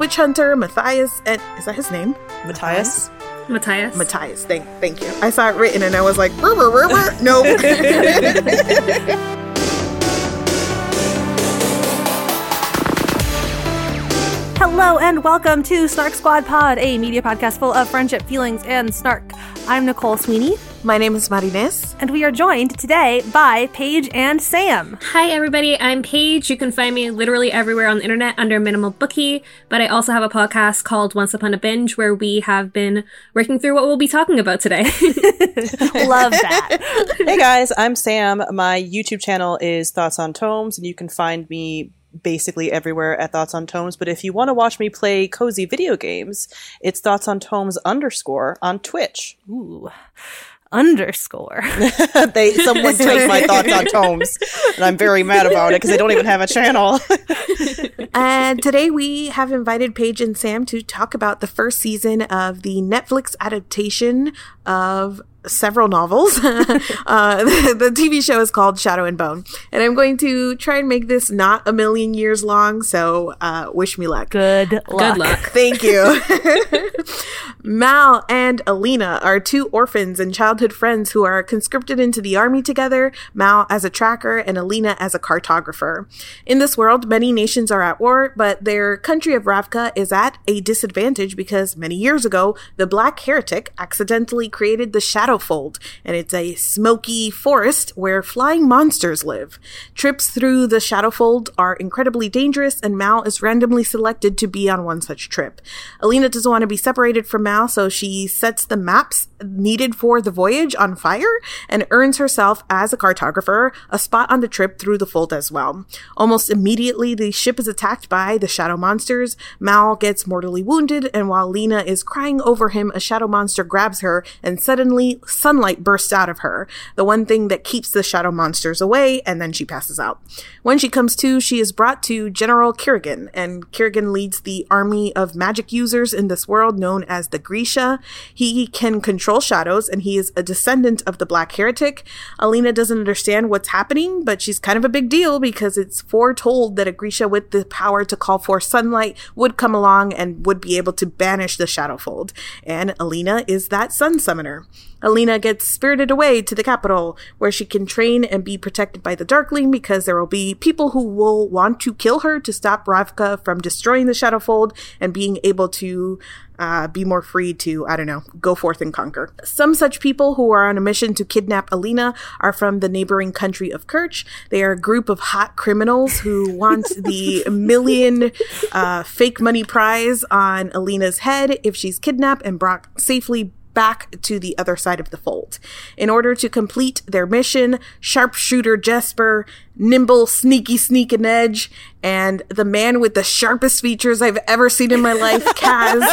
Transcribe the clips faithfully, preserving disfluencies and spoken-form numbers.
Witch Hunter, Matthias, and is that his name? Matthias? Matthias. Matthias, thank, thank you. I saw it written and I was like, rrr, rrr, rrr, rrr. No. Hello and welcome to Snark Squad Pod, a media podcast full of friendship, feelings, and snark. I'm Nicole Sweeney. My name is Marines. And we are joined today by Paige and Sam. Hi everybody, I'm Paige. You can find me literally everywhere on the internet under Minimal Bookie, but I also have a podcast called Once Upon a Binge where we have been working through what we'll be talking about today. Love that. Hey guys, I'm Sam. My YouTube channel is Thoughts on Tomes, and you can find me basically everywhere at Thoughts on Tomes, but if you want to watch me play cozy video games, it's Thoughts on Tomes underscore on Twitch. Ooh. Underscore. they someone took my Thoughts on Tomes, and I'm very mad about it because they don't even have a channel. And today we have invited Paige and Sam to talk about the first season of the Netflix adaptation of several novels. uh, the, the T V show is called Shadow and Bone, and I'm going to try and make this not a million years long, so uh, wish me luck. Good luck. Good luck. Thank you. Mal and Alina are two orphans and childhood friends who are conscripted into the army together, Mal as a tracker and Alina as a cartographer. In this world, many nations are at war, but their country of Ravka is at a disadvantage because many years ago, the Black Heretic accidentally created the Shadowfold, and it's a smoky forest where flying monsters live. Trips through the Shadowfold are incredibly dangerous, and Mal is randomly selected to be on one such trip. Alina doesn't want to be separated from Mal, so she sets the maps needed for the voyage on fire and earns herself, as a cartographer, a spot on the trip through the fold as well. Almost immediately, the ship is attacked by the shadow monsters. Mal gets mortally wounded, and while Lena is crying over him, a shadow monster grabs her, and suddenly sunlight bursts out of her, the one thing that keeps the shadow monsters away, and then she passes out. When she comes to, she is brought to General Kirigan, and Kirigan leads the army of magic users in this world known as the Grisha. He can control shadows, and he is a descendant of the Black Heretic. Alina doesn't understand what's happening, but she's kind of a big deal because it's foretold that a Grisha with the power to call for sunlight would come along and would be able to banish the Shadowfold. And Alina is that sun summoner. Alina gets spirited away to the capital, where she can train and be protected by the Darkling because there will be people who will want to kill her to stop Ravka from destroying the Shadowfold and being able to uh, be more free to, I don't know, go forth and conquer. Some such people who are on a mission to kidnap Alina are from the neighboring country of Kerch. They are a group of hot criminals who want the million uh, fake money prize on Alina's head if she's kidnapped and brought safely back to the other side of the fold. In order to complete their mission, sharpshooter Jesper, nimble, sneaky, sneak and edge, and the man with the sharpest features I've ever seen in my life, Kaz,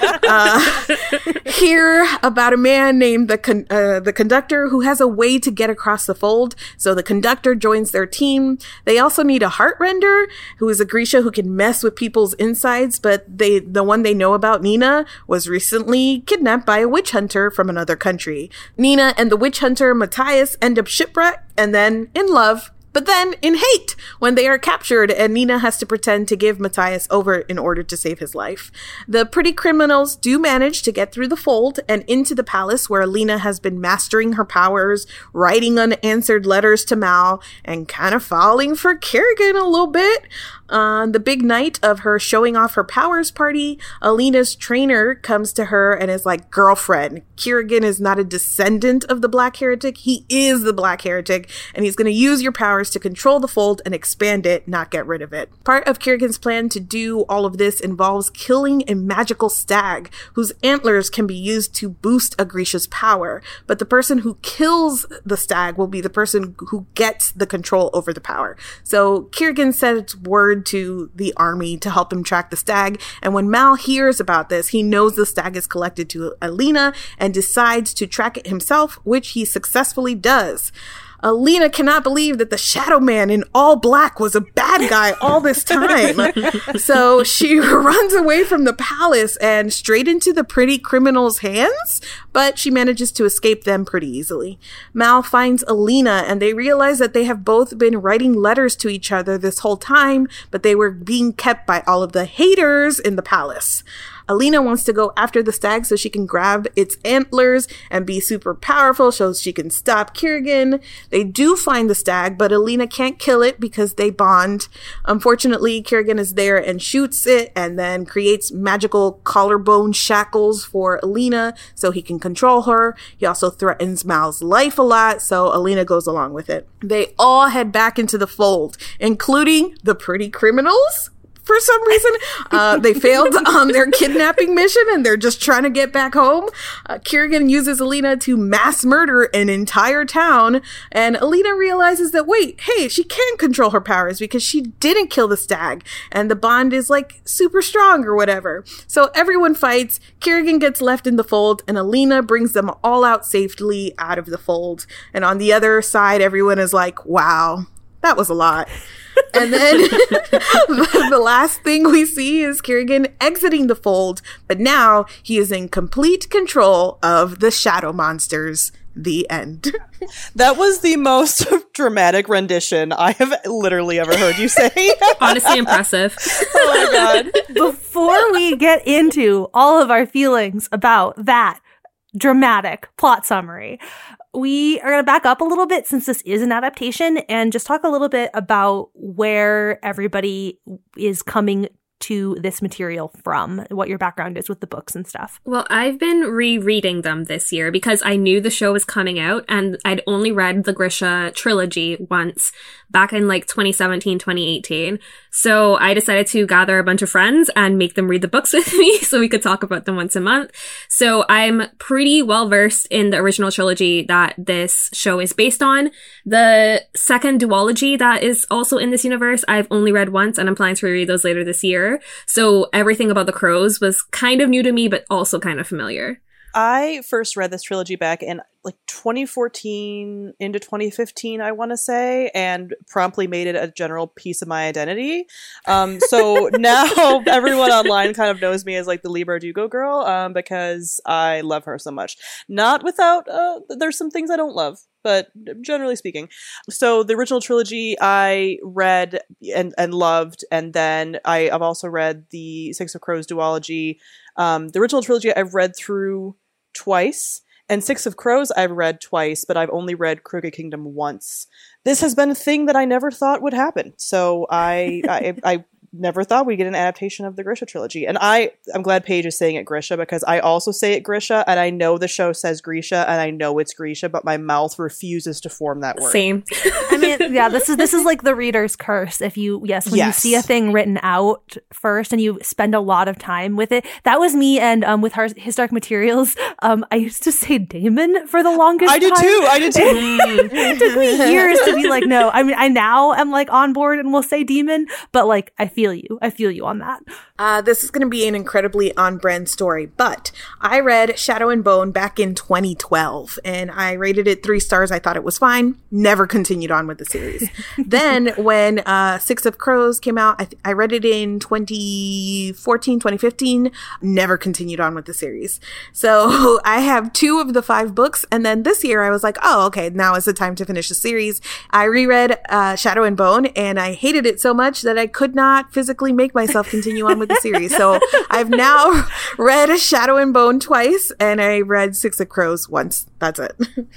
uh, hear about a man named the con- uh, the conductor who has a way to get across the fold. So the conductor joins their team. They also need a heartrender, who is a Grisha who can mess with people's insides, but they the one they know about, Nina, was recently kidnapped by a witch hunter from another country. Nina and the witch hunter, Matthias, end up shipwrecked and then in love, but then in hate when they are captured, and Nina has to pretend to give Matthias over in order to save his life. The pretty criminals do manage to get through the fold and into the palace where Alina has been mastering her powers, writing unanswered letters to Mal, and kind of falling for Kirigan a little bit. On the big night of her showing off her powers party, Alina's trainer comes to her and is like, girlfriend, Kirigan is not a descendant of the Black Heretic. He is the Black Heretic, and he's going to use your powers to control the fold and expand it, not get rid of it. Part of Kirigan's plan to do all of this involves killing a magical stag whose antlers can be used to boost a Grisha's power, but the person who kills the stag will be the person who gets the control over the power. So Kirigan sends word to the army to help him track the stag, and when Mal hears about this, he knows the stag is collected to Alina and decides to track it himself, which he successfully does. Alina cannot believe that the Shadow Man in all black was a bad guy all this time. So she runs away from the palace and straight into the pretty criminal's hands, but she manages to escape them pretty easily. Mal finds Alina, and they realize that they have both been writing letters to each other this whole time, but they were being kept by all of the haters in the palace. Alina wants to go after the stag so she can grab its antlers and be super powerful so she can stop Kirigan. They do find the stag, but Alina can't kill it because they bond. Unfortunately, Kirigan is there and shoots it and then creates magical collarbone shackles for Alina so he can control her. He also threatens Mal's life a lot, so Alina goes along with it. They all head back into the fold, including the pretty criminals. For some reason, uh, they failed on their kidnapping mission and they're just trying to get back home. Uh, Kirigan uses Alina to mass murder an entire town, and Alina realizes that, wait, hey, she can control her powers because she didn't kill the stag, and the bond is like super strong or whatever. So everyone fights, Kirigan gets left in the fold, and Alina brings them all out safely out of the fold. And on the other side, everyone is like, wow, that was a lot. And then the, the last thing we see is Kirigan exiting the fold, but now he is in complete control of the shadow monsters. The end. That was the most dramatic rendition I have literally ever heard you say. Honestly impressive. Oh my god. Before we get into all of our feelings about that dramatic plot summary, we are going to back up a little bit since this is an adaptation and just talk a little bit about where everybody is coming to this material from, what your background is with the books and stuff. Well, I've been rereading them this year because I knew the show was coming out and I'd only read the Grisha trilogy once back in like twenty seventeen, twenty eighteen. So I decided to gather a bunch of friends and make them read the books with me so we could talk about them once a month. So I'm pretty well versed in the original trilogy that this show is based on. The second duology that is also in this universe, I've only read once and I'm planning to reread those later this year. So everything about the crows was kind of new to me, but also kind of familiar. I first read this trilogy back in like twenty fourteen into twenty fifteen, I want to say, and promptly made it a general piece of my identity. Um, so now everyone online kind of knows me as like the Leigh Bardugo girl, um, because I love her so much. Not without, uh, there's some things I don't love, but generally speaking. So the original trilogy I read and, and loved, and then I, I've also read the Six of Crows duology. Um, the original trilogy I've read through twice, and Six of Crows I've read twice, but I've only read Crooked Kingdom once. This has been a thing that I never thought would happen, so I I, I never thought we'd get an adaptation of the Grisha trilogy. And I, I'm glad Paige is saying it Grisha, because I also say it Grisha, and I know the show says Grisha, and I know it's Grisha, but my mouth refuses to form that word. Same. I mean, yeah, this is this is like the reader's curse. If you, yes, when Yes. you see a thing written out first and you spend a lot of time with it. That was me, and um, with Har- His Dark Materials, um, I used to say Damon for the longest I did time. too, I did too. It took me years to be like, no. I mean, I now am like on board and will say demon, but like, I feel you. I feel you on that. Uh, this is going to be an incredibly on-brand story, but I read Shadow and Bone back in twenty twelve, and I rated it three stars. I thought it was fine. Never continued on with the series. Then when uh, Six of Crows came out, I, th- I read it in twenty fourteen, twenty fifteen. Never continued on with the series. So I have two of the five books, and then this year I was like, oh, okay, now is the time to finish the series. I reread uh, Shadow and Bone, and I hated it so much that I could not physically make myself continue on with the series. So I've now read Shadow and Bone twice, and I read Six of Crows once. That's it.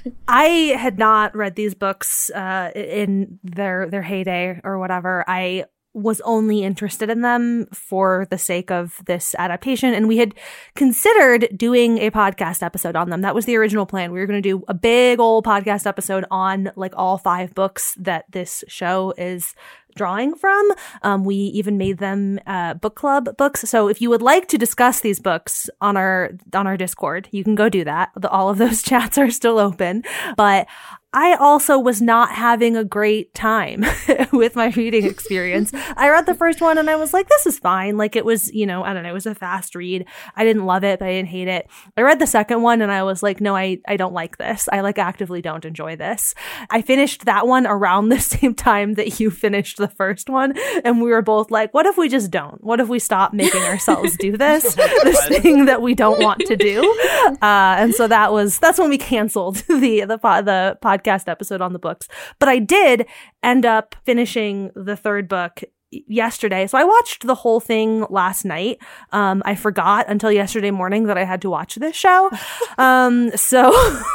I had not read these books uh, in their their heyday or whatever. I was only interested in them for the sake of this adaptation, and we had considered doing a podcast episode on them. That was the original plan. We were going to do a big old podcast episode on like all five books that this show is drawing from. Um, we even made them uh, book club books. So if you would like to discuss these books on our on our Discord, you can go do that. The, all of those chats are still open. But I also was not having a great time with my reading experience. I read the first one and I was like, this is fine. Like it was, you know, I don't know, it was a fast read. I didn't love it, but I didn't hate it. I read the second one and I was like, no, I, I don't like this. I like actively don't enjoy this. I finished that one around the same time that you finished the first one. And we were both like, what if we just don't? What if we stop making ourselves do this? This thing that we don't want to do. Uh, and so that was, that's when we canceled the, the, the podcast episode on the books. But I did end up finishing the third book yesterday. So I watched the whole thing last night. Um, I forgot until yesterday morning that I had to watch this show. Um, so,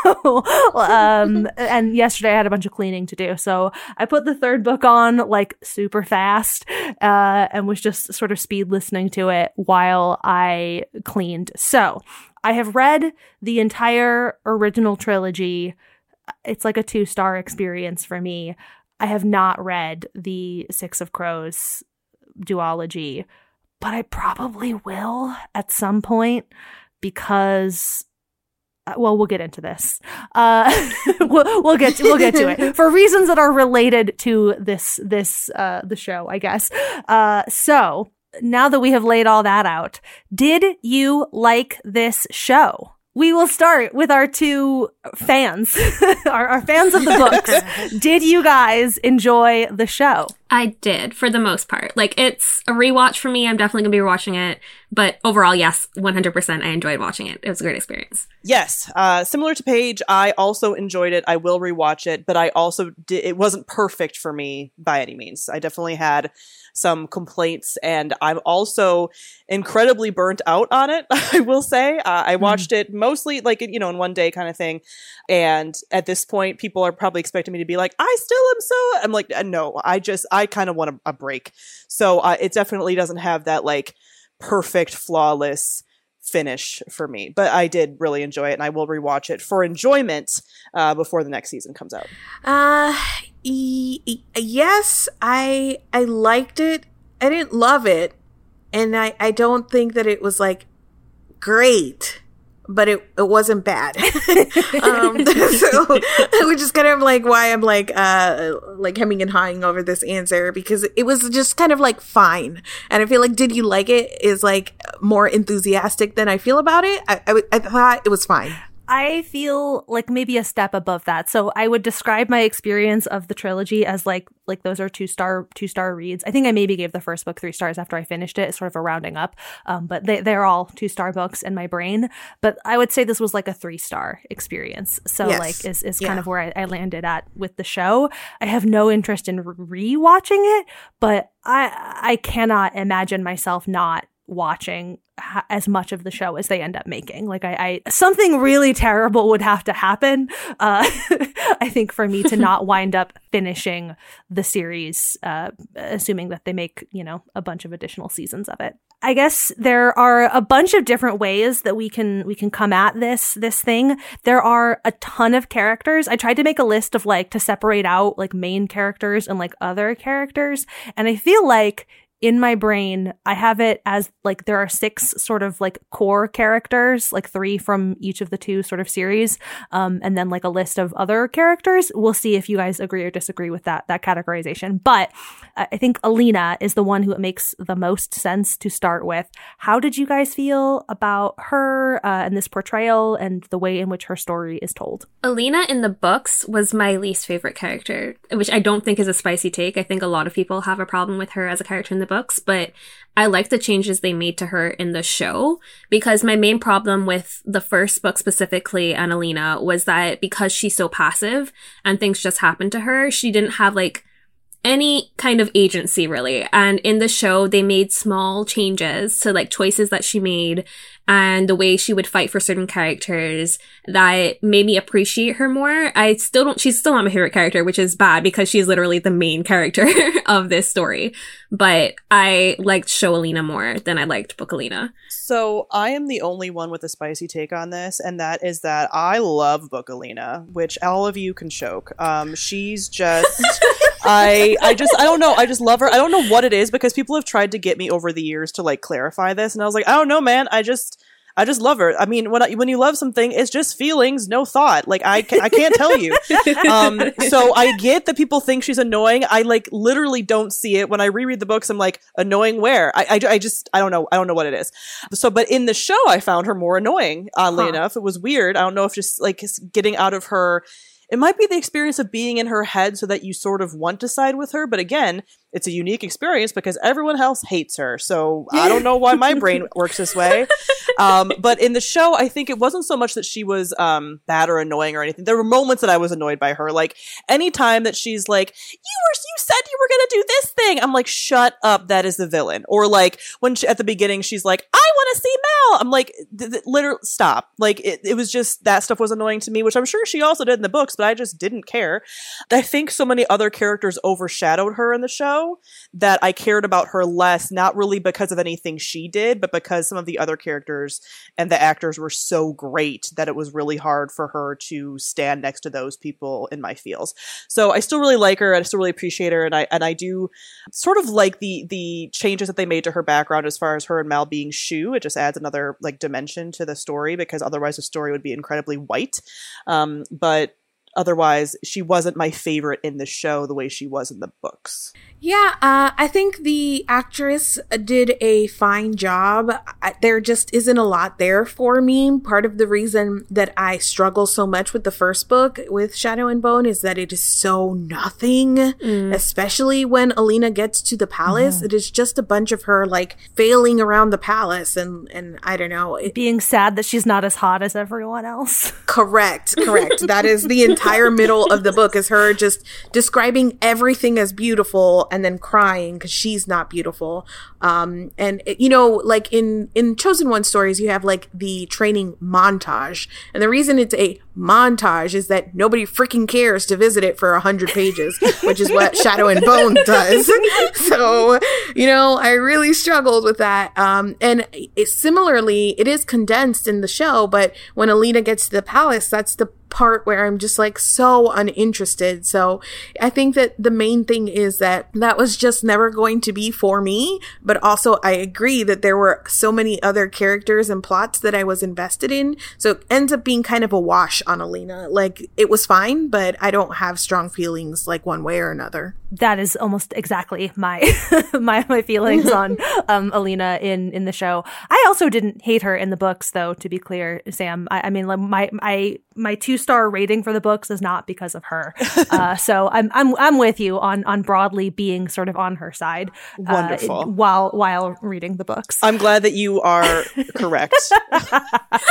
um, and yesterday I had a bunch of cleaning to do. So I put the third book on like super fast, uh, and was just sort of speed listening to it while I cleaned. So I have read the entire original trilogy. It's like a two-star experience for me. I have not read the Six of Crows duology, but I probably will at some point because, well, we'll get into this. Uh, we'll, we'll get to, we'll get to it for reasons that are related to this this uh, the show, I guess. Uh, so now that we have laid all that out, did you like this show? We will start with our two fans, our, our fans of the books. Did you guys enjoy the show? I did, for the most part. Like, it's a rewatch for me. I'm definitely going to be rewatching it. But overall, yes, one hundred percent I enjoyed watching it. It was a great experience. Yes. Uh, similar to Paige, I also enjoyed it. I will rewatch it. But I also did, it wasn't perfect for me by any means. I definitely had some complaints, and I'm also incredibly burnt out on it, I will say. Uh, I watched mm. it mostly, like, you know, in one day kind of thing. And at this point, people are probably expecting me to be like, I still am so... I'm like, no, I just... I kind of want a, a break. So uh, it definitely doesn't have that, like, perfect, flawless finish for me. But I did really enjoy it, and I will rewatch it for enjoyment uh, before the next season comes out. Uh, e- e- yes, I I liked it. I didn't love it, and I, I don't think that it was, like, great, but it, it wasn't bad. um, so, which is kind of like why I'm like, uh, like hemming and hawing over this answer, because it was just kind of like fine. And I feel like, did you like it is like more enthusiastic than I feel about it. I, I, I thought it was fine. I feel like maybe a step above that. So I would describe my experience of the trilogy as like, like those are two star, two star reads. I think I maybe gave the first book three stars after I finished it. It's sort of a rounding up. Um, but they, they're all two star books in my brain. But I would say this was like a three star experience. So yes. like is, is kind yeah. of where I, I landed at with the show. I have no interest in re-watching it, but I, I cannot imagine myself not watching ha- as much of the show as they end up making. Like I, I something really terrible would have to happen, uh, I think, for me to not wind up finishing the series, uh, assuming that they make, you know, a bunch of additional seasons of it. I guess there are a bunch of different ways that we can we can come at this this thing. There are a ton of characters. I tried to make a list of like to separate out like main characters and like other characters, and I feel like in my brain, I have it as like there are six sort of like core characters, like three from each of the two sort of series, um, and then like a list of other characters. We'll see if you guys agree or disagree with that that categorization. But uh, I think Alina is the one who it makes the most sense to start with. How did you guys feel about her uh, and this portrayal and the way in which her story is told? Alina in the books was my least favorite character, which I don't think is a spicy take. I think a lot of people have a problem with her as a character in the books, but I like the changes they made to her in the show, because my main problem with the first book specifically and Alina was that because she's so passive and things just happen to her, she didn't have like any kind of agency really. And in the show, they made small changes to like choices that she made and the way she would fight for certain characters that made me appreciate her more. I still don't, she's still not my favorite character, which is bad because she's literally the main character of this story. But I liked show Alina more than I liked book Alina. So I am the only one with a spicy take on this, and that is that I love book Alina, which all of you can choke. Um, she's just... I I just, I don't know. I just love her. I don't know what it is, because people have tried to get me over the years to like clarify this. And I was like, I don't know, man. I just, I just love her. I mean, when I, when you love something, it's just feelings, no thought. Like I, ca- I can't tell you. Um, so I get that people think she's annoying. I like literally don't see it. When I reread the books, I'm like, annoying where? I, I, I just, I don't know. I don't know what it is. So, but in the show, I found her more annoying, oddly huh. enough. It was weird. I don't know if just like getting out of her, it might be the experience of being in her head so that you sort of want to side with her. But again, it's a unique experience because everyone else hates her. So I don't know why my brain works this way. Um, but in the show, I think it wasn't so much that she was um, bad or annoying or anything. There were moments that I was annoyed by her. Like anytime that she's like, you were, you said you were going to do this thing. I'm like, shut up. That is the villain. Or like when she, at the beginning, she's like, I want to see Mal. I'm like, th- th- literally stop. Like it, it was just, that stuff was annoying to me, which I'm sure she also did in the books, but I just didn't care. I think so many other characters overshadowed her in the show that I cared about her less, not really because of anything she did, but because some of the other characters and the actors were so great that it was really hard for her to stand next to those people in my feels. So I still really like her, and I still really appreciate her, and I and I do sort of like the the changes that they made to her background as far as her and Mal being Shu. It just adds another like dimension to the story, because otherwise the story would be incredibly white. Um, but otherwise, she wasn't my favorite in the show the way she was in the books. Yeah, uh, I think the actress did a fine job. I, there just isn't a lot there for me. Part of the reason that I struggle so much with the first book, with Shadow and Bone, is that it is so nothing, mm. especially when Alina gets to the palace. Mm-hmm. It is just a bunch of her, like, failing around the palace and, and I don't know. It, Being sad that she's not as hot as everyone else. Correct, correct. That is the entire middle of the book, is her just describing everything as beautiful and then crying because she's not beautiful. Um, and, it, you know, like in, in Chosen One stories, you have like the training montage. And the reason it's a montage is that nobody freaking cares to visit it for a hundred pages, which is what Shadow and Bone does. So, you know, I really struggled with that. Um, and it, similarly, it is condensed in the show, but when Alina gets to the palace, that's the part where I'm just like so uninterested. So I think that the main thing is that that was just never going to be for me. But also I agree that there were so many other characters and plots that I was invested in. So it ends up being kind of a wash on Alina. Like it was fine, but I don't have strong feelings like one way or another. That is almost exactly my my my feelings on um, Alina in, in the show. I also didn't hate her in the books, though, to be clear, Sam. I, I mean, like, my my my two star rating for the books is not because of her. Uh, so I'm I'm I'm with you on on broadly being sort of on her side. Wonderful. Uh, while while reading the books, I'm glad that you are correct. uh,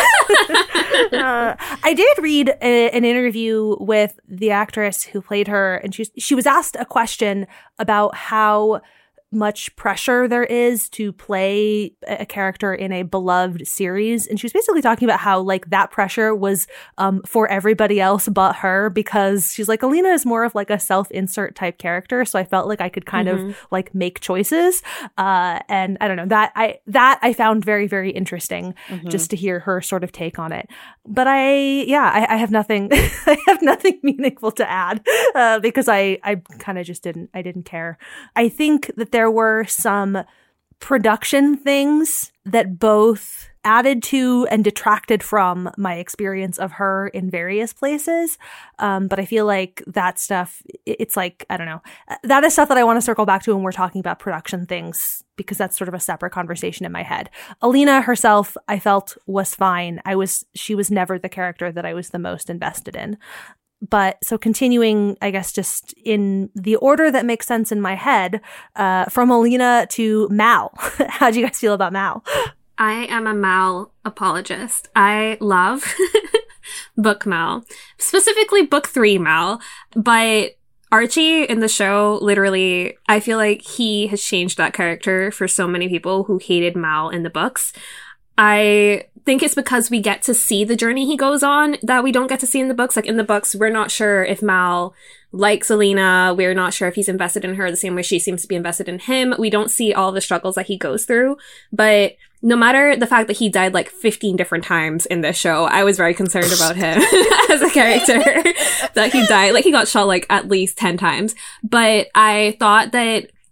I did read a, an interview with the actress who played her, and she she was asked a question about how much pressure there is to play a character in a beloved series. And she was basically talking about how like that pressure was um, for everybody else but her, because she's like, Alina is more of like a self-insert type character. So I felt like I could kind mm-hmm. of like make choices. Uh, and I don't know, that I, that I found very, very interesting mm-hmm. just to hear her sort of take on it. But I, yeah, I, I have nothing, I have nothing meaningful to add uh, because I, I kind of just didn't, I didn't care. I think that there There were some production things that both added to and detracted from my experience of her in various places. Um, but I feel like that stuff, it's like, I don't know, that is stuff that I want to circle back to when we're talking about production things, because that's sort of a separate conversation in my head. Alina herself, I felt was fine. I was, she was never the character that I was the most invested in. But so continuing, I guess, just in the order that makes sense in my head, uh, from Alina to Mal. How do you guys feel about Mal? I am a Mal apologist. I love book Mal, specifically book three Mal, but Archie in the show, literally, I feel like he has changed that character for so many people who hated Mal in the books. I think it's because we get to see the journey he goes on that we don't get to see in the books. Like in the books, we're not sure if Mal likes Alina. We're not sure if he's invested in her the same way she seems to be invested in him. We don't see all the struggles that he goes through. But no matter the fact that he died like fifteen different times in this show, I was very concerned about him as a character. That he died, like he got shot like at least ten times. But I thought that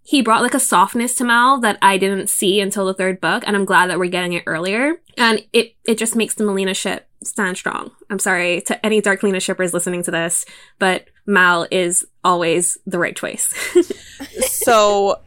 he brought like a softness to Mal that I didn't see until the third book, and I'm glad that we're getting it earlier. And it, it just makes the Melina ship stand strong. I'm sorry to any Darklina shippers listening to this, but Mal is always the right choice. So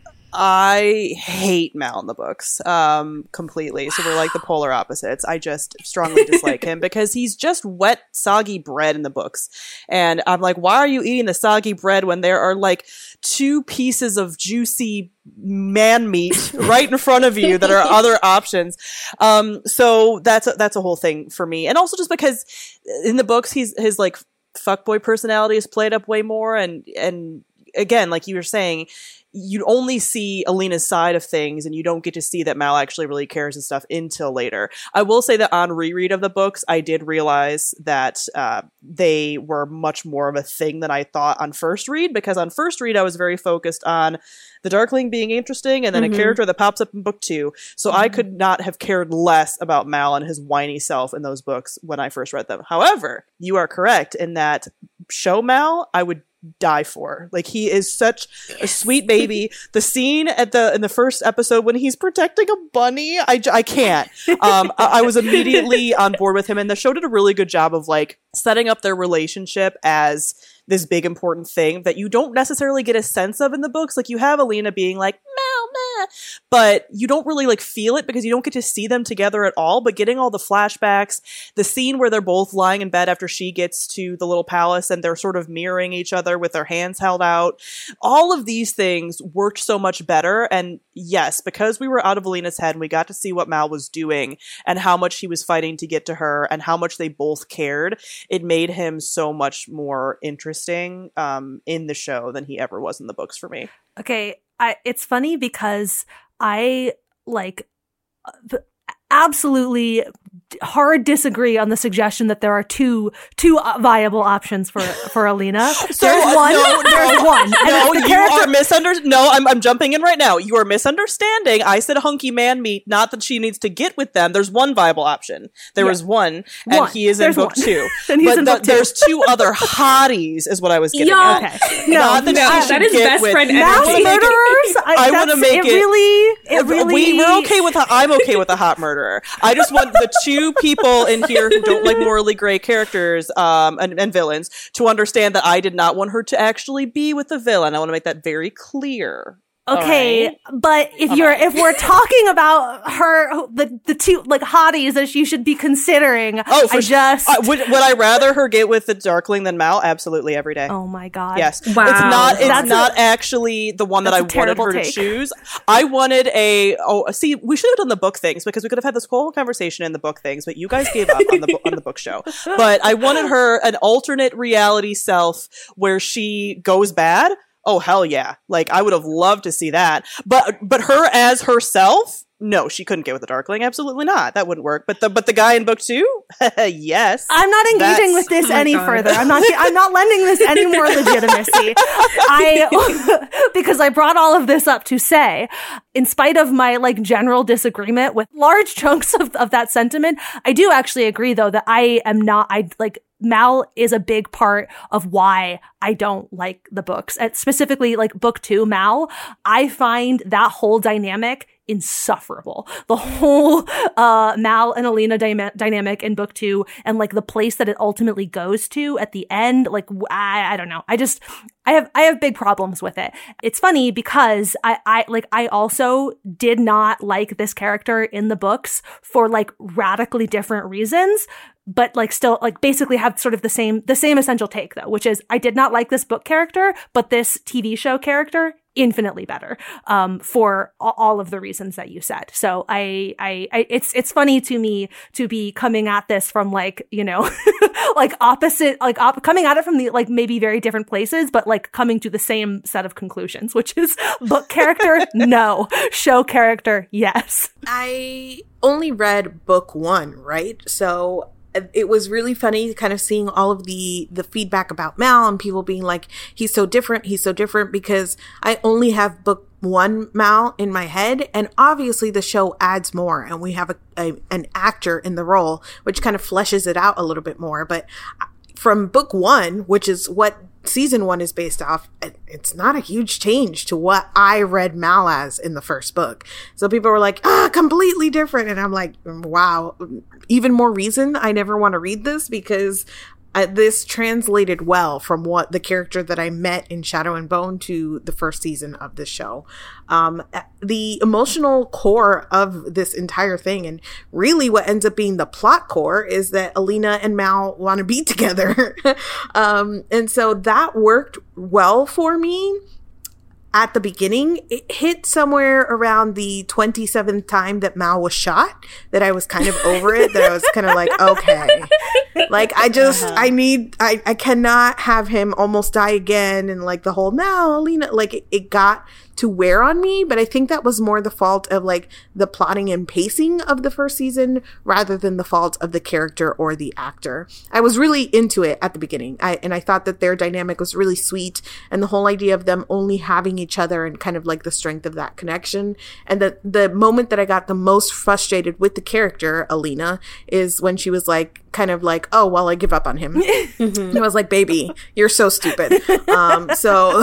I hate Mal in the books um, completely. So we're like the polar opposites. I just strongly dislike him because he's just wet, soggy bread in the books. And I'm like, why are you eating the soggy bread when there are like two pieces of juicy man meat right in front of you that are other options? Um, so that's a, that's a whole thing for me. And also just because in the books, he's his like fuckboy personality is played up way more. And, and again, like you were saying, you only see Alina's side of things and you don't get to see that Mal actually really cares and stuff until later. I will say that on reread of the books, I did realize that uh, they were much more of a thing than I thought on first read, because on first read, I was very focused on the Darkling being interesting and then mm-hmm. a character that pops up in book two. So mm-hmm. I could not have cared less about Mal and his whiny self in those books when I first read them. However, you are correct in that show Mal, I would die for. Like, he is such yes. a sweet baby. The scene at the in the first episode when he's protecting a bunny, I, I can't. Um, I, I was immediately on board with him, and the show did a really good job of like setting up their relationship as this big important thing that you don't necessarily get a sense of in the books. Like, you have Alina being like, Mal, meh, but you don't really like feel it because you don't get to see them together at all. But getting all the flashbacks, the scene where they're both lying in bed after she gets to the little palace and they're sort of mirroring each other with their hands held out, all of these things worked so much better. And yes, because we were out of Alina's head and we got to see what Mal was doing and how much he was fighting to get to her and how much they both cared, it made him so much more interesting um, in the show than he ever was in the books for me. Okay, I, it's funny because I, like, uh, absolutely hard disagree on the suggestion that there are two two viable options for for Alina. So, there's uh, one. No, there's no, one. No, the you character- are misunderstanding. No, I'm I'm jumping in right now. You are misunderstanding. I said hunky man meat, not that she needs to get with them. There's one viable option. There yeah. is one, and one. he is there's in book one. two. and he's but in the, book two. there's two other hotties, is what I was getting Yo, at. Okay. No, Not that, no, she should that is get best with, friend mass energy. murderers. I, I want to make it, it really. It really. We, we're okay with. A, I'm okay with a hot murderer. I just want the two people in here who don't like morally gray characters um, and, and villains to understand that I did not want her to actually be with the villain. I want to make that very clear. Okay, right. but if All you're right. if we're talking about her, the the two like hotties that you should be considering, Oh, for I sure. just Uh, would would I rather her get with the Darkling than Mal? Absolutely, every day. oh my god, Yes. Wow. It's not it's That's not a- actually the one that I that's a wanted terrible her to take. choose. I wanted a oh see, we should have done the book things because we could have had this whole conversation in the book things, but you guys gave up on the bo- on the book show. But I wanted her an alternate reality self where she goes bad. Oh hell yeah. Like I would have loved to see that. But but her as herself? No, she couldn't get with the Darkling. Absolutely not. That wouldn't work. But the but the guy in book two? Yes. I'm not engaging That's- with this oh my any God. further. I'm not. I'm not lending this any more legitimacy. I because I brought all of this up to say, in spite of my like general disagreement with large chunks of, of that sentiment, I do actually agree though that I am not. I like. Mal is a big part of why I don't like the books. And specifically, like book two, Mal, I find that whole dynamic insufferable. The whole uh, Mal and Alina dy- dynamic in book two and like the place that it ultimately goes to at the end, like I, I don't know. I just I have I have big problems with it. It's funny because I, I like I also did not like this character in the books for like radically different reasons. But like still like basically have sort of the same the same essential take though, which is I did not like this book character, but this T V show character infinitely better um, for all of the reasons that you said. So I, I, I it's it's funny to me to be coming at this from like you know like opposite like op- coming at it from the like maybe very different places, but like coming to the same set of conclusions, which is book character no, show character yes. I only read book one, right? So it was really funny kind of seeing all of the the feedback about Mal and people being like, he's so different, he's so different, because I only have book one Mal in my head, and obviously the show adds more and we have a, a an actor in the role which kind of fleshes it out a little bit more. But from book one, which is what season one is based off, it's not a huge change to what I read Mal as in the first book. So people were like, ah, completely different. And I'm like, wow, even more reason I never want to read this, because Uh, this translated well from what the character that I met in Shadow and Bone to the first season of the show. Um, the emotional core of this entire thing, and really what ends up being the plot core, is that Alina and Mal want to be together. um, and so that worked well for me. At the beginning, it hit somewhere around the twenty-seventh time that Mal was shot, that I was kind of over it, that I was kind of like, okay. Like, I just, uh-huh. I need, I, I cannot have him almost die again, and like the whole Mal, Alina, like it, it got to wear on me, but I think that was more the fault of like the plotting and pacing of the first season rather than the fault of the character or the actor. I was really into it at the beginning, I, and I thought that their dynamic was really sweet, and the whole idea of them only having each other and kind of like the strength of that connection. And the the moment that I got the most frustrated with the character Alina is when she was like kind of like, oh well, I give up on him. Mm-hmm. I was like, baby, you're so stupid. um so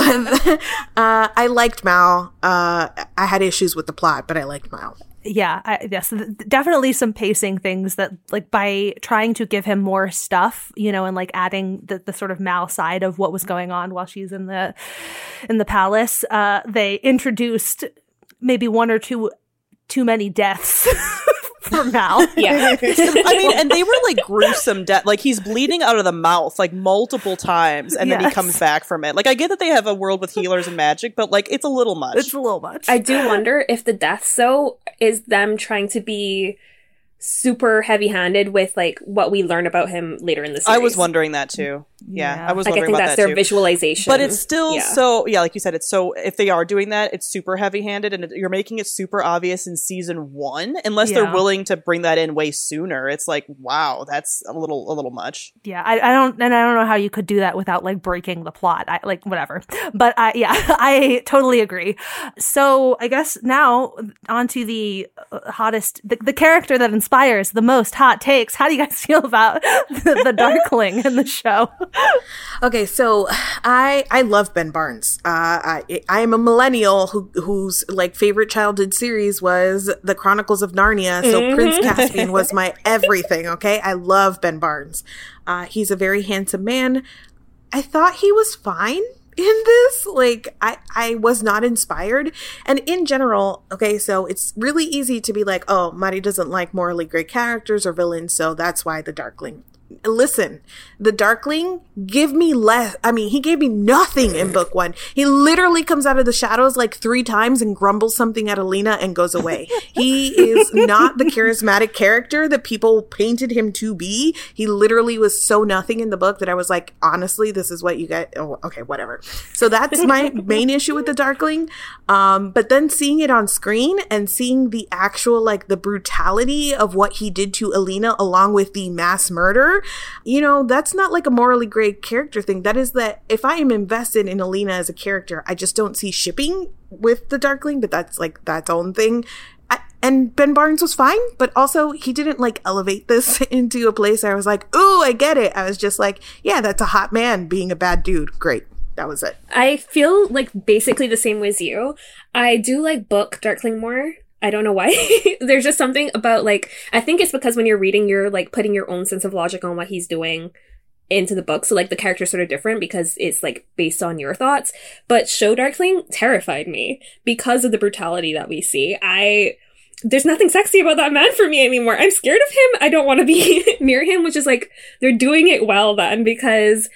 uh I liked Mal. uh I had issues with the plot, but I liked Mal. Yeah, I, yes, definitely some pacing things that, like, by trying to give him more stuff, you know, and like adding the, the sort of Mal side of what was going on while she's in the in the palace, uh, they introduced maybe one or two too many deaths. For Mal. Yeah. I mean, and they were like gruesome death. Like, he's bleeding out of the mouth like multiple times, and yes. then he comes back from it. Like, I get that they have a world with healers and magic, but like, it's a little much. It's a little much. I do wonder if the deaths, though, is them trying to be super heavy-handed with like what we learn about him later in the series. I was wondering that too. Yeah, yeah. I was like, wondering I think about that's that their too. Visualization. But it's still yeah. so, yeah, like you said, it's so, if they are doing that, it's super heavy-handed, and it, you're making it super obvious in season one, unless yeah. they're willing to bring that in way sooner. It's like, wow, that's a little, a little much. Yeah, I, I don't, and I don't know how you could do that without like breaking the plot. I, like, whatever. But I, yeah, I totally agree. So I guess now onto the hottest, the, the character that inspires the most hot takes. How do you guys feel about the, the Darkling in the show? Okay, so I I love Ben Barnes. Uh, I I am a millennial who whose like favorite childhood series was The Chronicles of Narnia. So mm-hmm. Prince Caspian was my everything. Okay, I love Ben Barnes. Uh, he's a very handsome man. I thought he was fine in this. Like, I, I was not inspired. And in general, okay, so it's really easy to be like, oh, Mari doesn't like morally great characters or villains, so that's why the Darkling. Listen, the Darkling, give me less. I mean, he gave me nothing in book one. He literally comes out of the shadows like three times and grumbles something at Alina and goes away. He is not the charismatic character that people painted him to be. He literally was so nothing in the book that I was like, honestly, this is what you get. Oh, okay, whatever. So that's my main issue with the Darkling. Um, but then seeing it on screen and seeing the actual, like, the brutality of what he did to Alina along with the mass murder, you know, that's not like a morally great character thing. That is that if I am invested in Alina as a character, I just don't see shipping with the Darkling, but that's like that's own thing. I, and Ben Barnes was fine, but also he didn't like elevate this into a place where I was like, ooh, I get it. I was just like, yeah, that's a hot man being a bad dude. Great. That was it. I feel like basically the same way as you. I do like book Darkling more. I don't know why. There's just something about, like, I think it's because when you're reading, you're, like, putting your own sense of logic on what he's doing into the book. So, like, the character's sort of different because it's, like, based on your thoughts. But Show Darkling terrified me because of the brutality that we see. I... There's nothing sexy about that man for me anymore. I'm scared of him. I don't want to be near him, which is like, they're doing it well then, because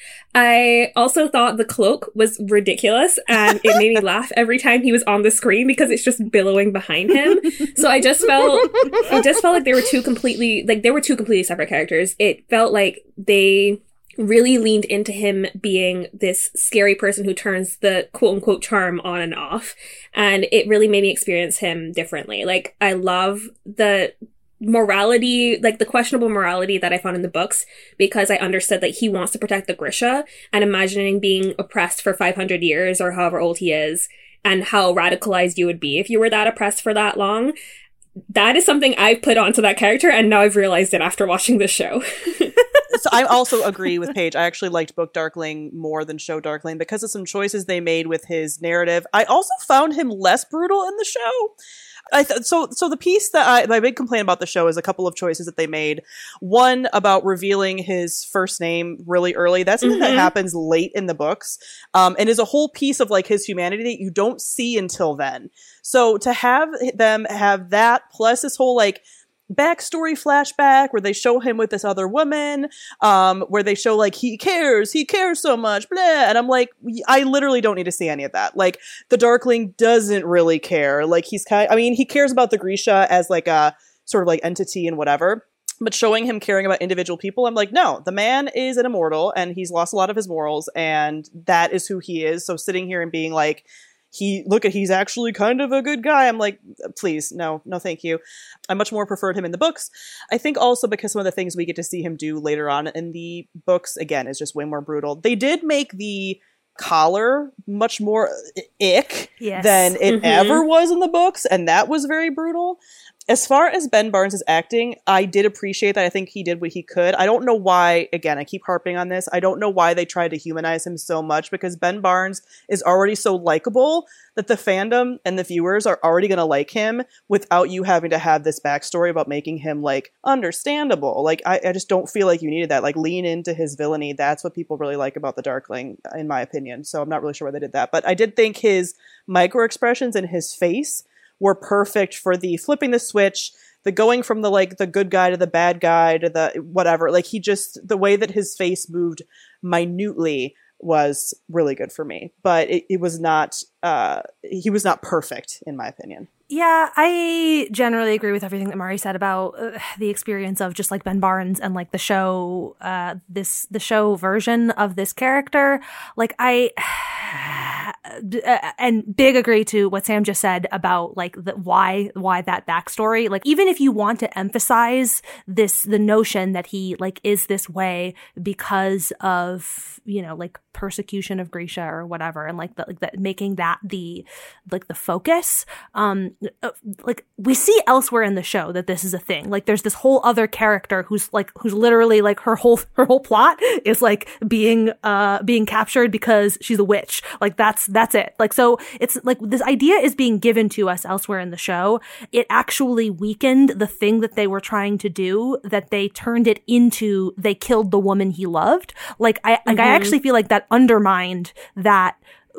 I also thought the cloak was ridiculous and it made me laugh every time he was on the screen because it's just billowing behind him. So I just felt, it just felt like they were two completely, like they were two completely separate characters. It felt like they really leaned into him being this scary person who turns the quote unquote charm on and off. And it really made me experience him differently. Like, I love the morality, like the questionable morality that I found in the books, because I understood that he wants to protect the Grisha, and imagining being oppressed for five hundred years or however old he is, and how radicalized you would be if you were that oppressed for that long. That is something I've put onto that character, and now I've realized it after watching this show. so I also agree with Paige. I actually liked book Darkling more than show Darkling because of some choices they made with his narrative. I also found him less brutal in the show. I th- so so the piece that I my big complaint about the show is a couple of choices that they made. One about revealing his first name really early. That's something mm-hmm. that happens late in the books, um, and is a whole piece of like his humanity that you don't see until then. So to have them have that plus this whole like backstory flashback where they show him with this other woman, um, where they show like he cares, he cares so much, blah. And I'm like, I literally don't need to see any of that. Like the Darkling doesn't really care. Like he's kind of, I mean, he cares about the Grisha as like a sort of like entity and whatever. But showing him caring about individual people, I'm like, no, the man is an immortal and he's lost a lot of his morals and that is who he is. So sitting here and being like, he look at he's actually kind of a good guy. I'm like, please, no, no, thank you. I much more preferred him in the books. I think also because some of the things we get to see him do later on in the books, again, is just way more brutal. They did make the collar much more ick yes. than it mm-hmm. ever was in the books, and that was very brutal. As far as Ben Barnes' acting, I did appreciate that. I think he did what he could. I don't know why, again, I keep harping on this. I don't know why they tried to humanize him so much because Ben Barnes is already so likable that the fandom and the viewers are already going to like him without you having to have this backstory about making him, like, understandable. Like, I, I just don't feel like you needed that. Like, lean into his villainy. That's what people really like about the Darkling, in my opinion. So I'm not really sure why they did that. But I did think his micro-expressions in his face were perfect for the flipping the switch, the going from the like the good guy to the bad guy to the whatever. Like he just, the way that his face moved minutely was really good for me. But it, it was not, uh, he was not perfect in my opinion. Yeah, I generally agree with everything that Mari said about uh, the experience of just like Ben Barnes and like the show, uh, this, the show version of this character. Like I, and big agree to what Sam just said about like the, why, why that backstory. Like even if you want to emphasize this, the notion that he like is this way because of, you know, like persecution of Grisha or whatever, and like the, like that making that the, like the focus, um, Uh, like we see elsewhere in the show that this is a thing. Like there's this whole other character who's like who's literally like her whole her whole plot is like being uh being captured because she's a witch. Like that's that's it. Like so it's like this idea is being given to us elsewhere in the show. It actually weakened the thing that they were trying to do, that they turned it into they killed the woman he loved. Like I like mm-hmm. I actually feel like that undermined that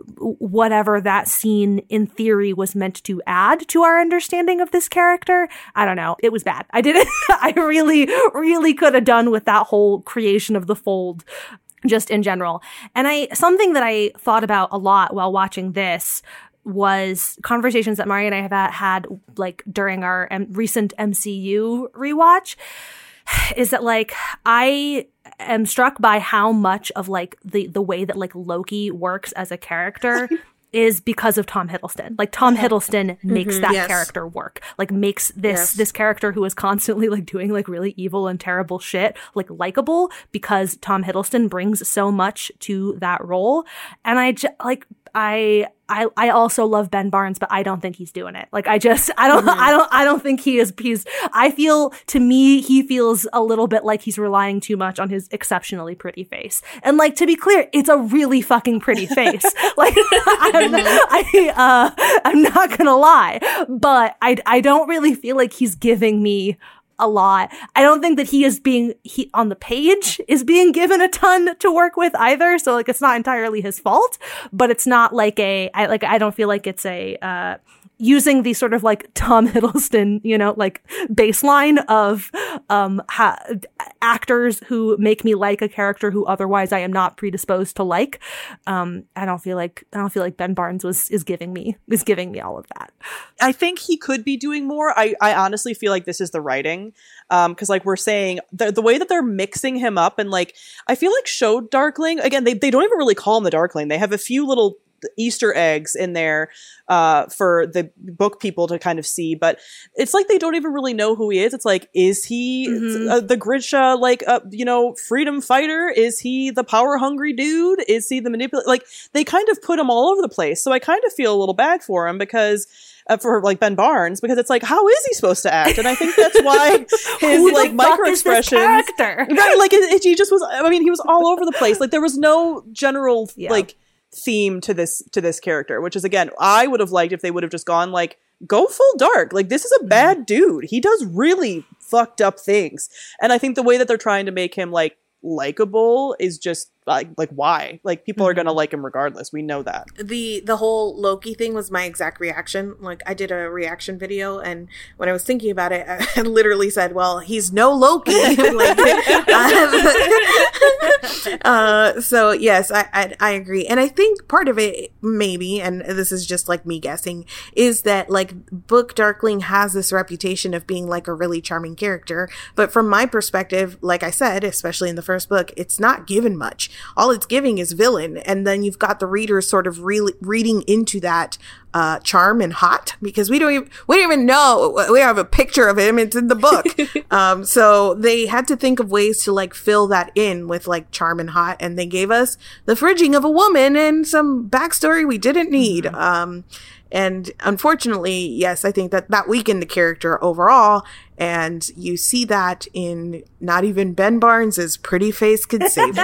whatever that scene in theory was meant to add to our understanding of this character. I don't know. It was bad. I didn't, I really, really could have done with that whole creation of the fold just in general. And I, something that I thought about a lot while watching this was conversations that Mari and I have had like during our um, recent M C U rewatch, is that like I am struck by how much of like the the way that like Loki works as a character is because of Tom Hiddleston. Like Tom Hiddleston makes mm-hmm, that yes. character work. Like makes this yes. this character who is constantly like doing like really evil and terrible shit like likable, because Tom Hiddleston brings so much to that role. And I just like I I I also love Ben Barnes, but I don't think he's doing it. Like I just I don't mm-hmm. I don't I don't think he is he's I feel to me he feels a little bit like he's relying too much on his exceptionally pretty face. And like to be clear, it's a really fucking pretty face. Like I'm, I uh I'm not gonna lie, but I I don't really feel like he's giving me a lot. I don't think that he is being, he on the page is being given a ton to work with either. So like, it's not entirely his fault, but it's not like a, I like, I don't feel like it's a, uh, using the sort of like Tom Hiddleston, you know, like baseline of, um, ha- actors who make me like a character who otherwise I am not predisposed to like. Um, I don't feel like, I don't feel like Ben Barnes was, is giving me, is giving me all of that. I think he could be doing more. I, I honestly feel like this is the writing. Um, cause like we're saying the, the way that they're mixing him up and like, I feel like show Darkling again, they, they don't even really call him the Darkling. They have a few little Easter eggs in there uh, for the book people to kind of see. But it's like they don't even really know who he is. It's like, is he mm-hmm. uh, the Grisha, like, uh, you know, freedom fighter? Is he the power hungry dude? Is he the manipulator? Like, they kind of put him all over the place. So I kind of feel a little bad for him because Uh, for like Ben Barnes, because it's like, how is he supposed to act? And I think that's why his like micro expressions, right? Like it, it, he just was. I mean, he was all over the place. Like there was no general yeah. like theme to this to this character, which is again, I would have liked if they would have just gone like, go full dark. Like this is a bad dude. He does really fucked up things, and I think the way that they're trying to make him like likable is just like like why like people mm-hmm. are gonna like him regardless. We know that. The the whole Loki thing was my exact reaction. Like I did a reaction video, and when I was thinking about it, I literally said, well, he's no Loki. like, uh, so yes, I, I I agree, and I think part of it maybe, and this is just like me guessing, is that like Book Darkling has this reputation of being like a really charming character, but from my perspective, like I said, especially in the first book, it's not given much. All it's giving is villain, and then you've got the readers sort of really reading into that uh, charm and hot, because we don't even we don't even know, we don't have a picture of him. It's in the book. um, so they had to think of ways to like fill that in with like charm and hot, and they gave us the fridging of a woman and some backstory we didn't need. Mm-hmm. Um, and unfortunately, yes, I think that that weakened the character overall. And you see that in not even Ben Barnes's pretty face could save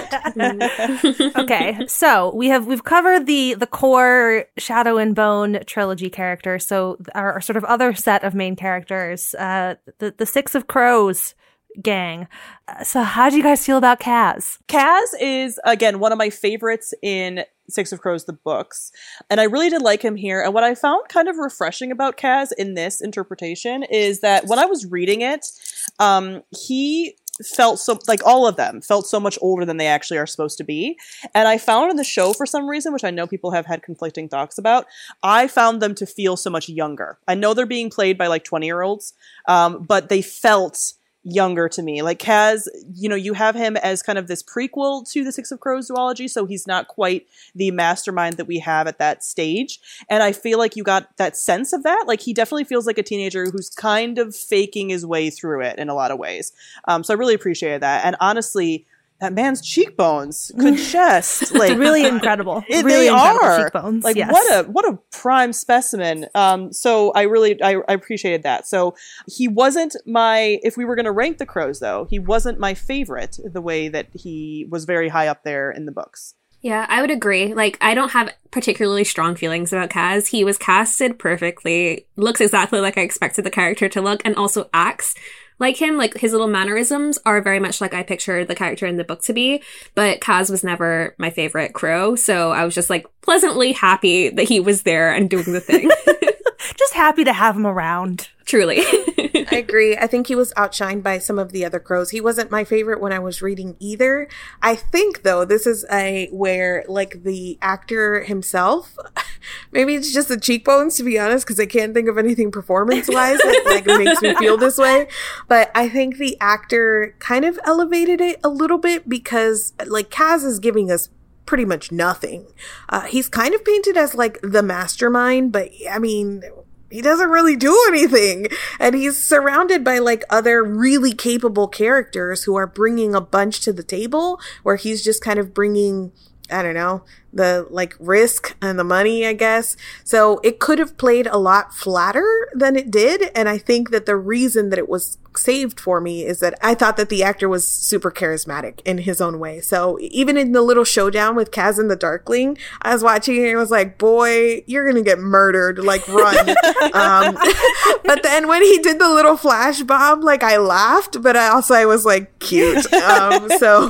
it. Okay, so we have we've covered the the core Shadow and Bone trilogy characters. So our, our sort of other set of main characters, uh, the the Six of Crows gang. Uh, so how do you guys feel about Kaz? Kaz is again one of my favorites in Six of Crows, the books. And I really did like him here. And what I found kind of refreshing about Kaz in this interpretation is that when I was reading it, um, he felt so, like all of them felt so much older than they actually are supposed to be. And I found in the show, for some reason, which I know people have had conflicting thoughts about, I found them to feel so much younger. I know they're being played by like twenty year olds, um, but they felt younger to me. Like Kaz, you know, you have him as kind of this prequel to the Six of Crows duology, so he's not quite the mastermind that we have at that stage. And I feel like you got that sense of that. Like he definitely feels like a teenager who's kind of faking his way through it in a lot of ways. Um, so I really appreciated that. And honestly, that man's cheekbones could just like really incredible. It, really they incredible are cheekbones. like yes. what a what a prime specimen. Um, so I really I, I appreciated that. So he wasn't my if we were going to rank the crows though, he wasn't my favorite the way that he was very high up there in the books. Yeah, I would agree. Like, I don't have particularly strong feelings about Kaz. He was casted perfectly, looks exactly like I expected the character to look, and also acts like him. Like, his little mannerisms are very much like I pictured the character in the book to be, but Kaz was never my favorite crow, so I was just, like, pleasantly happy that he was there and doing the thing. Just happy to have him around. Truly. I agree. I think he was outshined by some of the other crows. He wasn't my favorite when I was reading either. I think, though, this is a where, like, the actor himself, maybe it's just the cheekbones, to be honest, because I can't think of anything performance-wise that, like, makes me feel this way. But I think the actor kind of elevated it a little bit because, like, Kaz is giving us pretty much nothing. Uh, he's kind of painted as, like, the mastermind, but, I mean, he doesn't really do anything. And he's surrounded by like other really capable characters who are bringing a bunch to the table, where he's just kind of bringing, I don't know, the like risk and the money, I guess. So it could have played a lot flatter than it did. And I think that the reason that it was saved for me is that I thought that the actor was super charismatic in his own way. So even in the little showdown with Kaz and the Darkling, I was watching it and I was like, boy, you're going to get murdered. Like, run. um, but then when he did the little flash bomb, like, I laughed, but I also, I was like, cute. Um, so